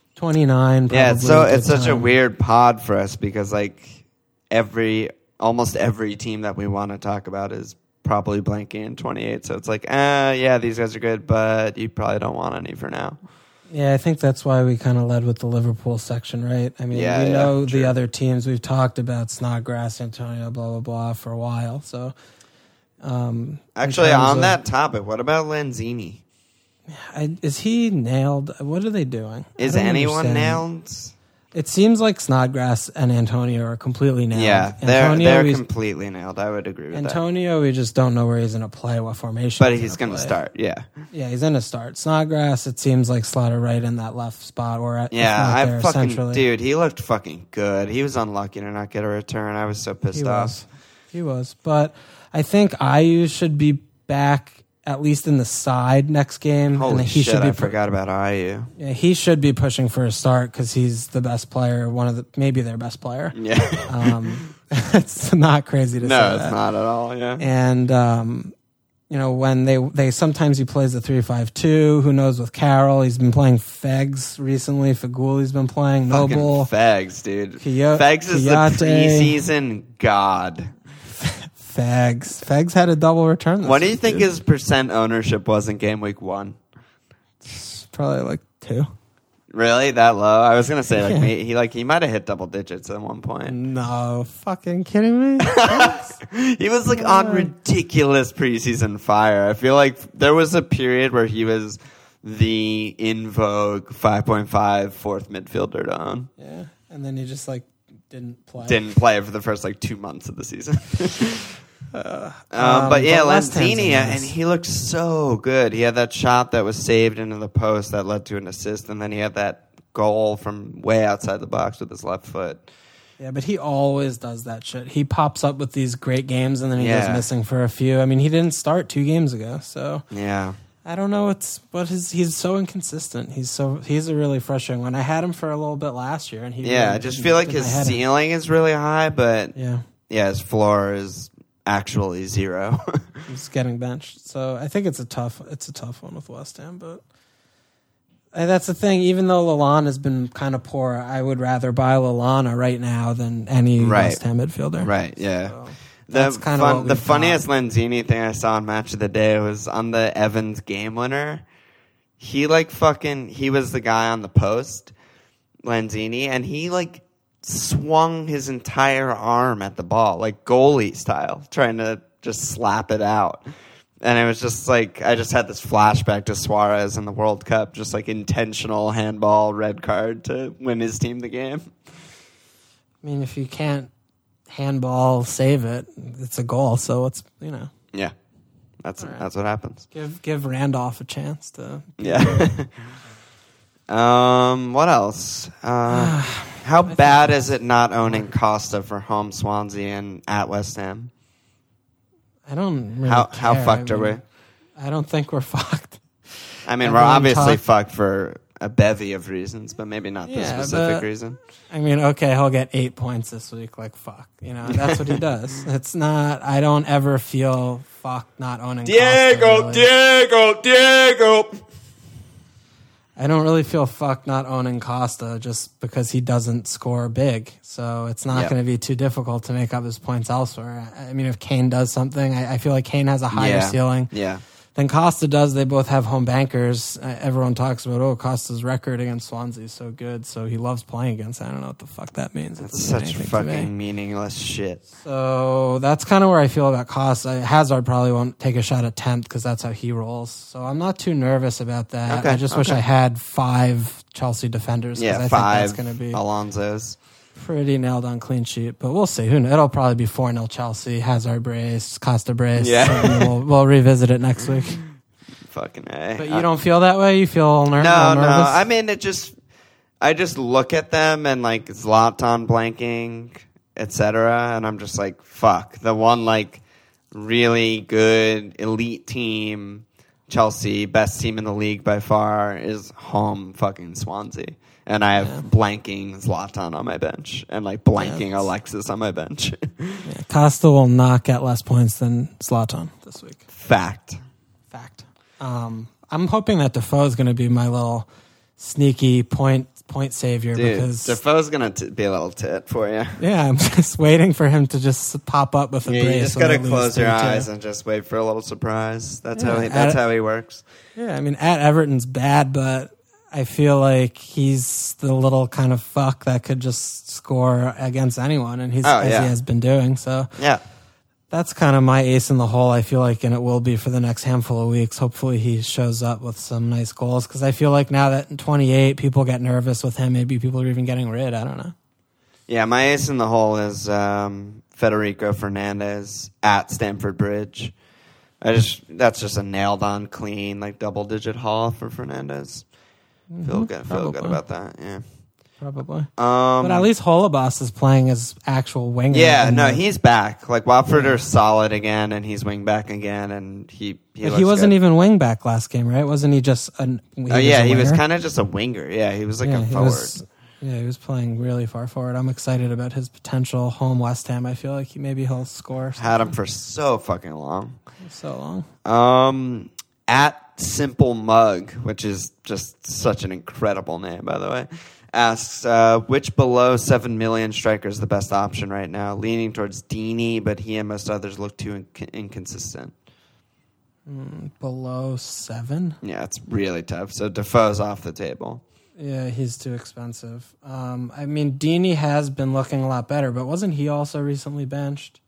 29 probably. Yeah, it's such a weird pod for us because like almost every team that we want to talk about is probably blanking in 28. So it's like, yeah, these guys are good, but you probably don't want any for now. Yeah, I think that's why we kind of led with the Liverpool section, right? I mean, we know the other teams. We've talked about Snodgrass, Antonio, blah, blah, blah for a while. So, actually, on that topic, what about Lanzini? Is he nailed? What are they doing? Is anyone nailed? It seems like Snodgrass and Antonio are completely nailed. Yeah, they're completely nailed. I would agree with Antonio, we just don't know where he's going to play, what formation. But he's going to start, yeah. Yeah, he's going to start. Snodgrass, it seems like slotted right in that left spot. Or dude, he looked fucking good. He was unlucky to not get a return. I was so pissed off. He was. But I think Ayew should be back at least in the side next game. Holy shit, I forgot about Ayew. Yeah, he should be pushing for a start because he's the best player, maybe their best player. Yeah. It's not crazy to say that. No, it's not at all, yeah. And, when they sometimes he plays the 3-5-2. Who knows with Carroll? He's been playing Fegs recently. Fagoli's been playing Noble. Fegs, dude. Fegs is the preseason god. Fegs had a double return this What do you think his percent ownership was in game week 1? It's probably like 2. Really? That low? I was going to say he might have hit double digits at one point. No, fucking kidding me? He was on ridiculous preseason fire. I feel like there was a period where he was the in vogue 5.5 fourth midfielder to own. Yeah, and then he just didn't play for the first 2 months of the season. But Lanzini, and he looked so good. He had that shot that was saved into the post that led to an assist, and then he had that goal from way outside the box with his left foot. Yeah, but he always does that shit. He pops up with these great games, and then he goes missing for a few. I mean, he didn't start 2 games ago, so yeah. I don't know he's so inconsistent. He's a really frustrating one. I had him for a little bit last year, and I just feel like his ceiling is really high, but his floor is actually 0. He's getting benched, so I think it's a tough one with West Ham. But that's the thing. Even though Lallana has been kind of poor, I would rather buy Lallana right now than any West Ham midfielder. Right? Yeah. So the funniest Lanzini thing I saw on Match of the Day was on the Evans game winner. He he was the guy on the post, Lanzini, and he swung his entire arm at the ball, goalie style, trying to just slap it out. And it was just I just had this flashback to Suarez in the World Cup, just intentional handball, red card to win his team the game. I mean, if you can't handball save it, it's a goal, so it's, Yeah. That's what happens. Give Randolph a chance to. Yeah. What else? How bad is it not owning Costa for home Swansea and at West Ham? I don't really How fucked are we? I don't think we're fucked. I mean, we're obviously fucked for a bevy of reasons, but maybe not this specific reason. I mean, okay, he'll get 8 points this week. Fuck. That's what he does. It's not, I don't ever feel fucked not owning Costa, really. Diego. I don't really feel fucked not owning Costa just because he doesn't score big. So it's not going to be too difficult to make up his points elsewhere. I mean, if Kane does something, I feel like Kane has a higher ceiling than Costa does. They both have home bankers. Everyone talks about, Costa's record against Swansea is so good, so he loves playing against. I don't know what the fuck that means. That's such fucking meaningless shit. So that's kind of where I feel about Costa. Hazard probably won't take a shot at 10th because that's how he rolls. So I'm not too nervous about that. I just wish I had 5 Chelsea defenders. Yeah, I 5 think that's going to be Alonso's. Pretty nailed on clean sheet, but we'll see. Who knows? It'll probably be 4-0 Chelsea. Hazard brace, Costa brace. Yeah, we'll revisit it next week. Fucking A. But you don't feel that way? You feel nervous? No. I mean, I just look at them and Zlatan blanking, etc., and I'm just fuck. The one really good elite team, Chelsea, best team in the league by far, is home fucking Swansea. And I have blanking Zlatan on my bench and blanking Alexis on my bench. Costa will not get less points than Zlatan this week. Fact. I'm hoping that Defoe is going to be my little sneaky point point savior Dude, because Defoe's going to be a little tit for you. yeah, I'm just waiting for him to just pop up with a brace. You just got to when they close lose your 3-2. eyes and just wait for a little surprise. That's Yeah, how he works. Yeah, I mean, at Everton's bad, but I feel like he's the little kind of fuck that could just score against anyone, and as he has been doing. So yeah, that's kind of my ace in the hole, I feel like, and it will be for the next handful of weeks. Hopefully he shows up with some nice goals, because I feel like now that in 28, people get nervous with him. Maybe people are even getting rid. I don't know. Yeah, my ace in the hole is Federico Fernandez at Stamford Bridge. That's just a nailed-on, clean, like double-digit haul for Fernandez. Feel good about that. Yeah, probably. But at least Holebas is playing as actual winger. Yeah, no, he's back. Like Watford are solid again, and he's wing back again, and he wasn't even wing back last game, right? Wasn't he just he was kind of just a winger. Yeah, he was like a forward. He was playing really far forward. I'm excited about his potential. Home West Ham, I feel like maybe he'll score. Had him for so fucking long. So long. At Simple Mug, which is just such an incredible name, by the way, asks, which below 7 million striker is the best option right now? Leaning towards Deeney, but he and most others look too inconsistent. Below 7? Yeah, it's really tough. So Defoe's off the table. Yeah, he's too expensive. I mean, Deeney has been looking a lot better, but wasn't he also recently benched?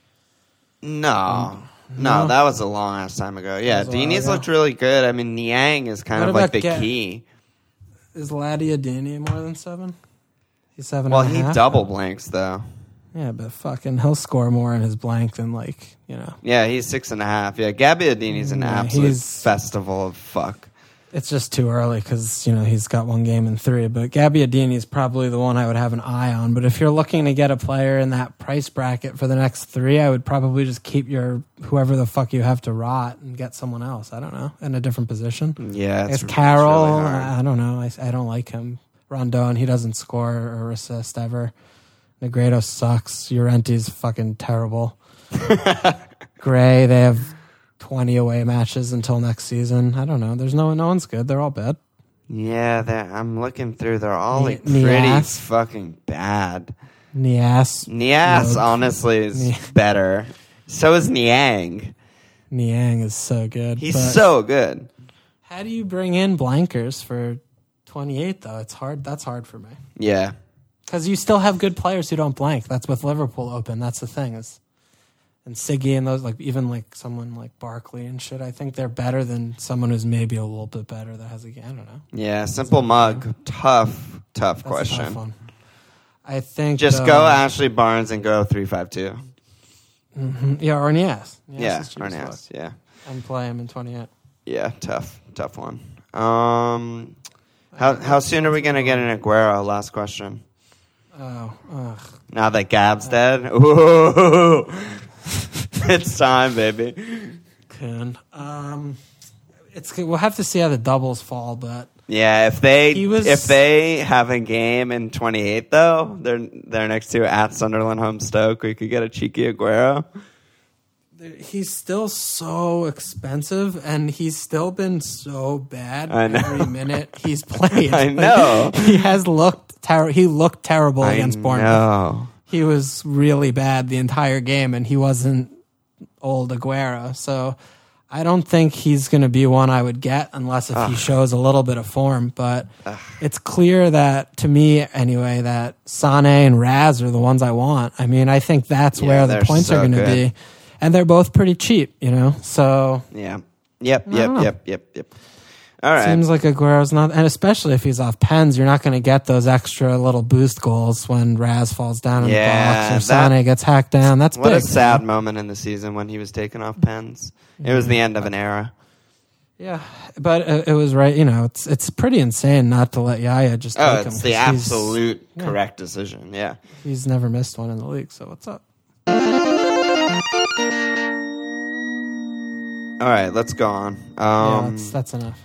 No, that was a long ass time ago. Yeah, Deeney's looked really good. I mean, Niang is kind of like the key. Is Ladia Deeney more than 7? He's 7.5. Well, he double blanks though. Yeah, but fucking, he'll score more in his blank than Yeah, he's 6.5. Yeah, Gabbiadini's an absolute festival of fuck. It's just too early because, he's got 1 game in 3. But Gabbiadini is probably the one I would have an eye on. But if you're looking to get a player in that price bracket for the next 3, I would probably just keep whoever the fuck you have to rot and get someone else. I don't know, in a different position. Yeah, it's Carroll. Really hard. I don't know. I don't like him. Rondon, he doesn't score or assist ever. Negredo sucks. Llorenti's fucking terrible. Gray, they have 20 away matches until next season. I don't know. There's no one's good. They're all bad. Yeah, I'm looking through. They're all pretty fucking bad. Nias honestly is better. So is Niang. Niang is so good. He's so good. How do you bring in blankers for 28 though? It's hard. That's hard for me. Yeah. Because you still have good players who don't blank. That's with Liverpool open. That's the thing and Siggy and those, even someone like Barkley and shit, I think they're better than someone who's maybe a little bit better that has a game. I don't know. Yeah, Simple Mug. Tough question. A tough one. I think just go Ashley Barnes and go 3-5-2. Mm-hmm. Yeah, or Nias. Yeah, or Nias. Yeah, and play him in 28. Yeah, tough one. How soon are we gonna get an Aguero? Last question. Oh, now that Gab's dead. Ooh. It's time, baby. We'll have to see how the doubles fall, but yeah, if they have a game in 28 though, they're next to at Sunderland, home Stoke. We could get a cheeky Aguero. He's still so expensive, and he's still been so bad every minute he's played. I know he has looked terrible. He looked terrible against Bournemouth. He was really bad the entire game, and he wasn't old Aguero. So I don't think he's going to be one I would get unless if he shows a little bit of form. But it's clear that, to me anyway, that Sane and Raz are the ones I want. I mean, I think that's where the points are going to be. And they're both pretty cheap, so... Yeah. Yep. All right. Seems like Aguero's not... And especially if he's off pens, you're not going to get those extra little boost goals when Raz falls down in the box or Sane gets hacked down. That's what big. What a sad moment in the season when he was taken off pens. It was the end of an era. Yeah, but it was right. It's pretty insane not to let Yaya just take him. It's the absolute correct decision, yeah. He's never missed one in the league, so what's up? All right, let's go on. That's enough.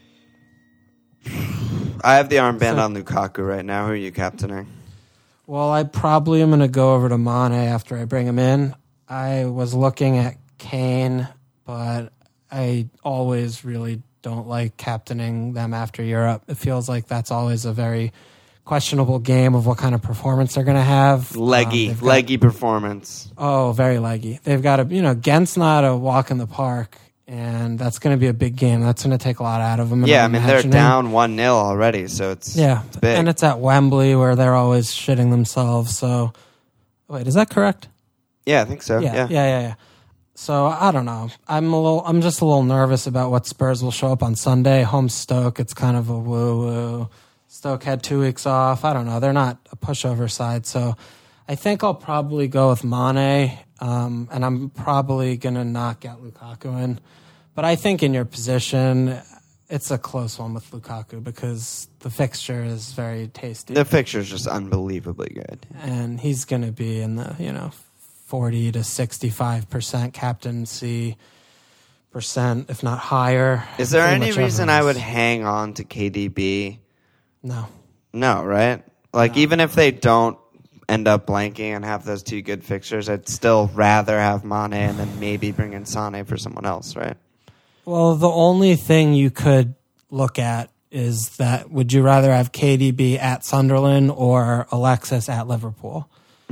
I have the armband on Lukaku right now. Who are you captaining? Well, I probably am going to go over to Mane after I bring him in. I was looking at Kane, but I always really don't like captaining them after Europe. It feels like that's always a very questionable game of what kind of performance they're going to have. Leggy performance. Oh, very leggy. They've got Ghent's not a walk in the park, and that's going to be a big game. That's going to take a lot out of them. Yeah, I mean, they're down 1-0 already, so it's big. And it's at Wembley where they're always shitting themselves. So, wait, is that correct? Yeah, I think so. Yeah. So I don't know. I'm just a little nervous about what Spurs will show up on Sunday. Home Stoke, it's kind of a woo-woo. Stoke had 2 weeks off. I don't know. They're not a pushover side. So I think I'll probably go with Mane, and I'm probably going to not get Lukaku in. But I think in your position, it's a close one with Lukaku because the fixture is very tasty. The fixture is just unbelievably good. And he's going to be in the, 40 to 65% captaincy percent, if not higher. Is there any reason I would hang on to KDB? No, right? Even if they don't end up blanking and have those 2 good fixtures, I'd still rather have Mane and then maybe bring in Sané for someone else, right? Well, the only thing you could look at is that would you rather have KDB at Sunderland or Alexis at Liverpool?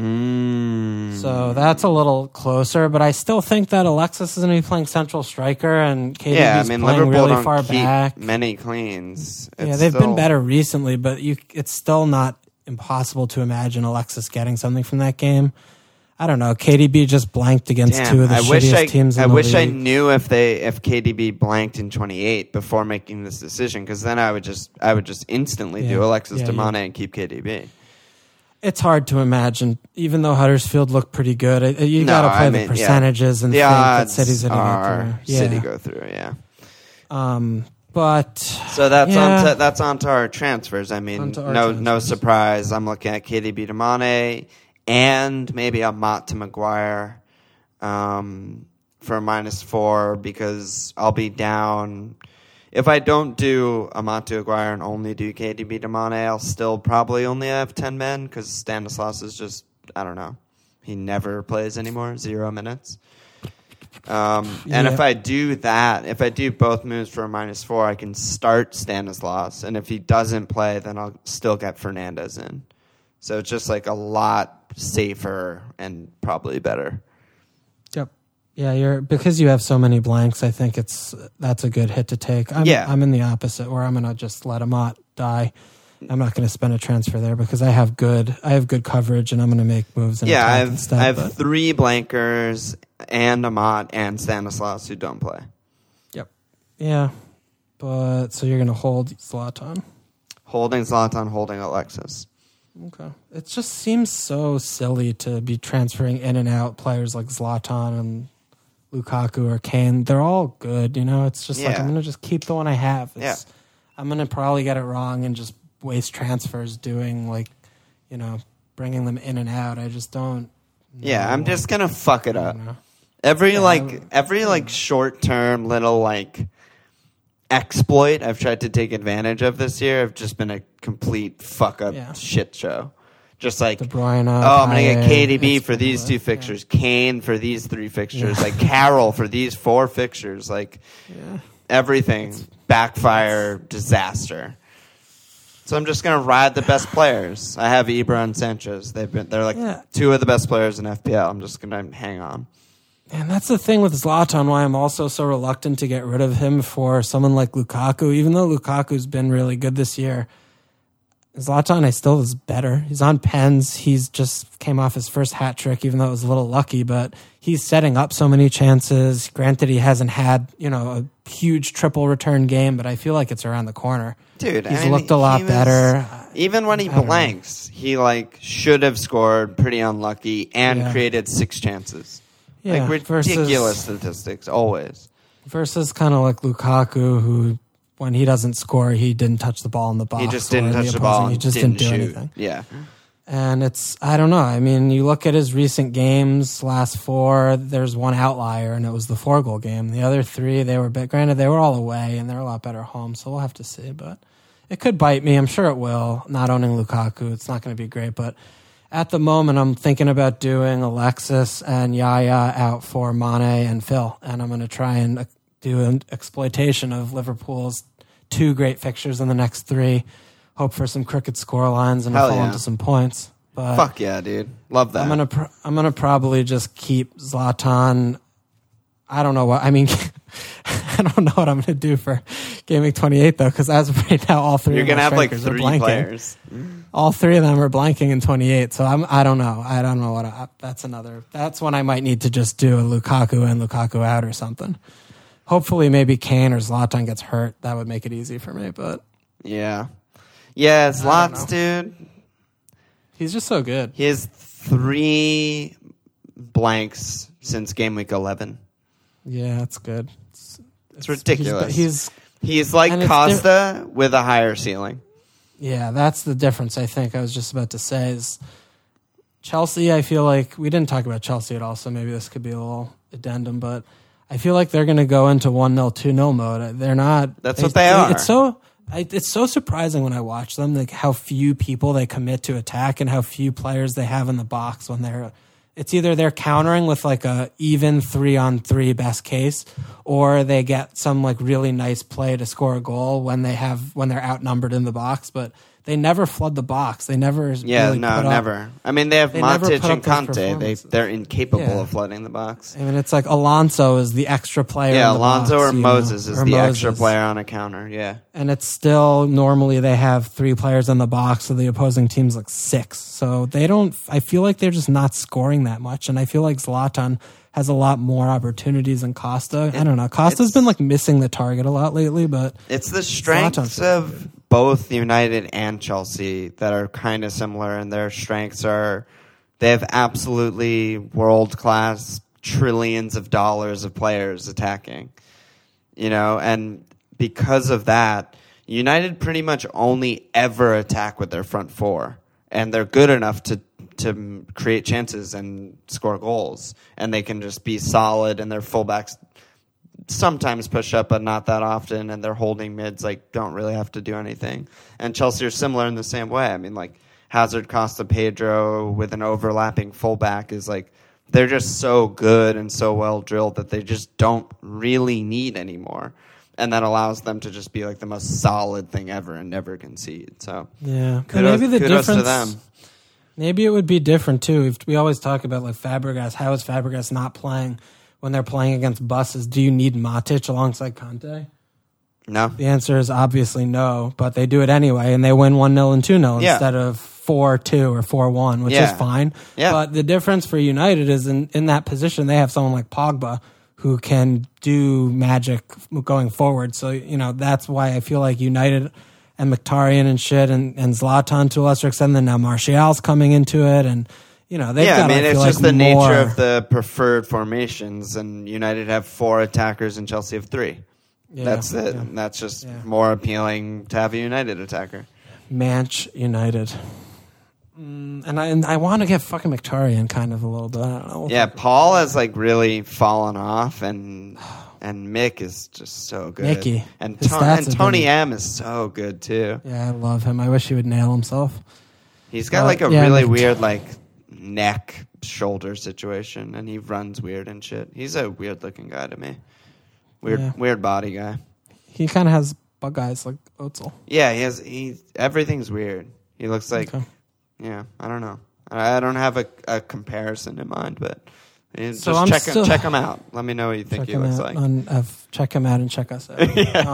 So that's a little closer, but I still think that Alexis is going to be playing central striker and KDB's playing Liverpool really don't far keep back. Many cleans. They've been better recently, but it's still not impossible to imagine Alexis getting something from that game. I don't know. KDB just blanked against 2 of the shittiest teams in the league. I knew if KDB blanked in 28 before making this decision, because then I would just instantly do Alexis to Mane and keep KDB. It's hard to imagine, even though Huddersfield looked pretty good. You got to play the percentages and the think odds that City's going to go through. City go through, yeah. But so that's onto our transfers. I mean, no surprise. I'm looking at KDB to Mane and maybe a Mott to Maguire for -4 because I'll be down. If I don't do Amat to Aguirre and only do KDB to Mane, I'll still probably only have 10 men because Stanislas is just, I don't know. He never plays anymore, 0 minutes. And if I do that, if I do both moves for a -4, I can start Stanislas. And if he doesn't play, then I'll still get Fernandez in. So it's just a lot safer and probably better. Yep. Yeah, because you have so many blanks, I think that's a good hit to take. I'm in the opposite where I'm going to just let Amat die. I'm not going to spend a transfer there because I have good coverage and I'm going to make moves. I have 3 blankers and Amat and Stanislas who don't play. Yep. Yeah, but so you're going to hold Zlatan? Holding Zlatan, holding Alexis. Okay. It just seems so silly to be transferring in and out players like Zlatan and Lukaku or Kane. They're all good, It's just I'm going to just keep the one I have. I'm going to probably get it wrong and just waste transfers doing bringing them in and out. I just don't know. Yeah, I'm just going to fuck it up. Every short-term little exploit I've tried to take advantage of this year have just been a complete fuck-up shit show. Just De Bruyne, I'm going to get KDB for these 2 fixtures, Kane for these 3 fixtures, Carroll for these 4 fixtures, everything, backfire, disaster. So I'm just going to ride the best players. I have Ibra and Sanchez. They're 2 of the best players in FPL. I'm just going to hang on. And that's the thing with Zlatan, why I'm also so reluctant to get rid of him for someone like Lukaku. Even though Lukaku's been really good this year, Zlatan, I still is better. He's on pens. He's just came off his first hat trick, even though it was a little lucky, but he's setting up so many chances. Granted, he hasn't had, a huge triple return game, but I feel like it's around the corner. Dude, he's looked a lot better. Even when he blanks, he should have scored, pretty unlucky, and created 6 chances. Yeah, ridiculous statistics, always. Versus kind of like Lukaku, who when he doesn't score, he didn't touch the ball in the box. He just didn't touch the ball. He just didn't do shoot. anything. Yeah. And I don't know. I mean, you look at his recent games, last 4, there's one outlier, and it was the 4-goal game. The other 3, granted, they were all away, and they're a lot better home, so we'll have to see. But it could bite me. I'm sure it will. Not owning Lukaku, it's not going to be great. But at the moment, I'm thinking about doing Alexis and Yaya out for Mane and Phil, and I'm going to try and do an exploitation of Liverpool's 2 great fixtures in the next 3. Hope for some crooked score lines and fall into some points. But fuck yeah, dude, love that. I'm gonna probably just keep Zlatan. I don't know what I mean. I don't know what I'm gonna do for Game Week 28 though, because as of right now, all 3 you're of my gonna have like strikers 3 are blanking. players. All 3 of them are blanking in 28. So I don't know. I don't know what. That's when I might need to just do a Lukaku and Lukaku out or something. Hopefully, maybe Kane or Zlatan gets hurt. That would make it easy for me. But yeah, Zlatan, dude. He's just so good. He has 3 blanks since Game Week 11. Yeah, that's good. It's ridiculous. He's like and Costa with a higher ceiling. Yeah, that's the difference, I think. I was just about to say is Chelsea, I feel like we didn't talk about Chelsea at all, so maybe this could be a little addendum, but I feel like they're going to go into 1-0, 2-0 mode. They're not. That's what they are. It's so surprising when I watch them, like how few people they commit to attack and how few players they have in the box when they're. It's either they're countering with like a even 3-on-3 best case, or they get some like really nice play to score a goal when they're outnumbered in the box. But they never flood the box. They never. Never. I mean, they have Matic and Conte. They're incapable of flooding the box. I mean, it's like Alonso is the extra player. Yeah, in the Alonso box, or Moses is the extra player on a counter. Yeah, and it's still normally they have 3 players in the box, so the opposing team's like 6. So they don't. I feel like they're just not scoring that much, and I feel like Zlatan has a lot more opportunities than Costa. I don't know. Costa's been like missing the target a lot lately, but it's the strengths of both United and Chelsea that are kind of similar, and their strengths are they have absolutely world-class trillions of dollars of players attacking, and because of that, United pretty much only ever attack with their front 4, and they're good enough to create chances and score goals, and they can just be solid, and their fullbacks sometimes push up, but not that often, and their holding mids don't really have to do anything. And Chelsea are similar in the same way. I mean, Hazard, Costa, Pedro with an overlapping fullback is they're just so good and so well drilled that they just don't really need anymore. And that allows them to just be the most solid thing ever and never concede. So yeah, kudos maybe the to difference. Them. Maybe it would be different too. If we always talk about Fabregas, how is Fabregas not playing when they're playing against buses? Do you need Matic alongside Conte? No. The answer is obviously no, but they do it anyway, and they win 1-0 and 2-0 instead of 4-2 or 4-1, which is fine. Yeah. But the difference for United is in that position, they have someone like Pogba who can do magic going forward. So, that's why I feel like United and Mkhitaryan and shit and Zlatan to a lesser extent, and now Martial's coming into it, and they've got. It's just the nature of the preferred formations, and United have 4 attackers and Chelsea have 3. Yeah, that's it. Yeah. That's just more appealing to have a United attacker. Manch United. And I want to get fucking Mkhitaryan kind of a little bit. I don't know. Yeah, Paul has really fallen off, and Mick is just so good. Mickey. And Tony M is so good too. Yeah, I love him. I wish he would nail himself. He's got a really weird neck shoulder situation, and he runs weird and shit. He's a weird looking guy to me. Weird body guy. He kind of has bug eyes like Özil. Yeah, everything's weird. He looks like. Okay. Yeah, I don't know. I don't have a comparison in mind, but check him out. Let me know what you think he looks like. Check him out and check us out.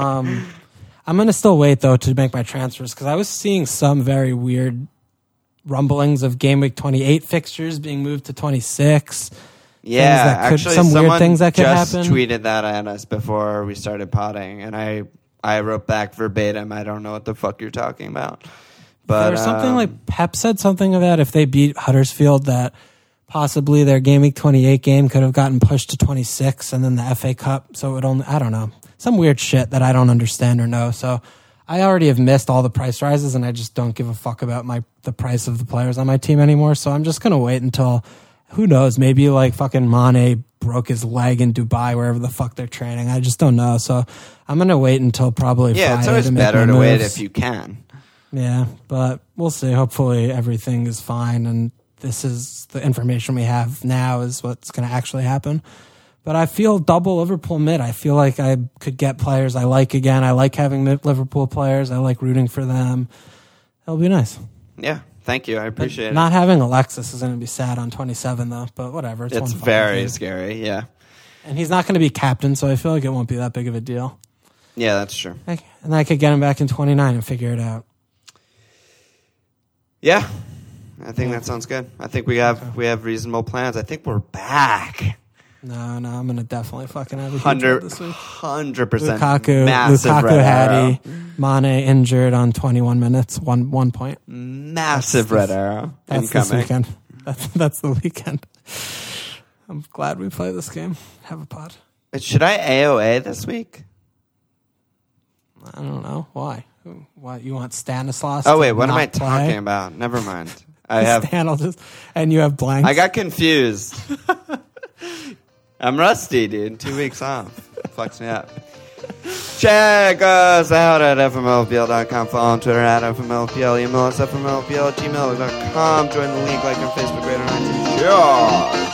I'm going to still wait, though, to make my transfers, because I was seeing some very weird rumblings of Game Week 28 fixtures being moved to 26. Yeah, actually, some weird things that could happen. Just tweeted that at us before we started potting, and I wrote back verbatim, I don't know what the fuck you're talking about. But there was something Pep said something of that if they beat Huddersfield, that possibly their Game Week 28 game could have gotten pushed to 26, and then the FA Cup. So it only, I don't know, some weird shit that I don't understand or know. So I already have missed all the price rises, and I just don't give a fuck about the price of the players on my team anymore. So I'm just gonna wait until, who knows, maybe fucking Mane broke his leg in Dubai, wherever the fuck they're training. I just don't know. So I'm gonna wait until probably Friday. It's always better to wait if you can. Yeah, but we'll see. Hopefully everything is fine, and this is the information we have now is what's going to actually happen. But I feel double Liverpool mid. I feel like I could get players I like again. I like having Liverpool players. I like rooting for them. It'll be nice. Yeah, thank you. I appreciate it. Not having Alexis is going to be sad on 27, though. But whatever. It's very scary, yeah. And he's not going to be captain, so I feel like it won't be that big of a deal. Yeah, that's true. And I could get him back in 29 and figure it out. Yeah, I think that sounds good. I think we have reasonable plans. I think we're back. No, I'm going to definitely fucking have a huge one this week. 100% Lukaku had Mane injured on 21 minutes, one point. Massive red arrow That's incoming. this weekend. That's the weekend. I'm glad we play this game. Have a pod. Should I AOA this week? I don't know. Why? Why you want Stanislaus? Oh, wait, what am I talking about? Never mind. And you have blanks. I got confused. I'm rusty, dude. 2 weeks off. Fucks me up. Check us out at fmlpl.com. Follow on Twitter at fmlpl. Email us fmlpl@gmail.com. Join the league, like on Facebook, rate on iTunes. Sure.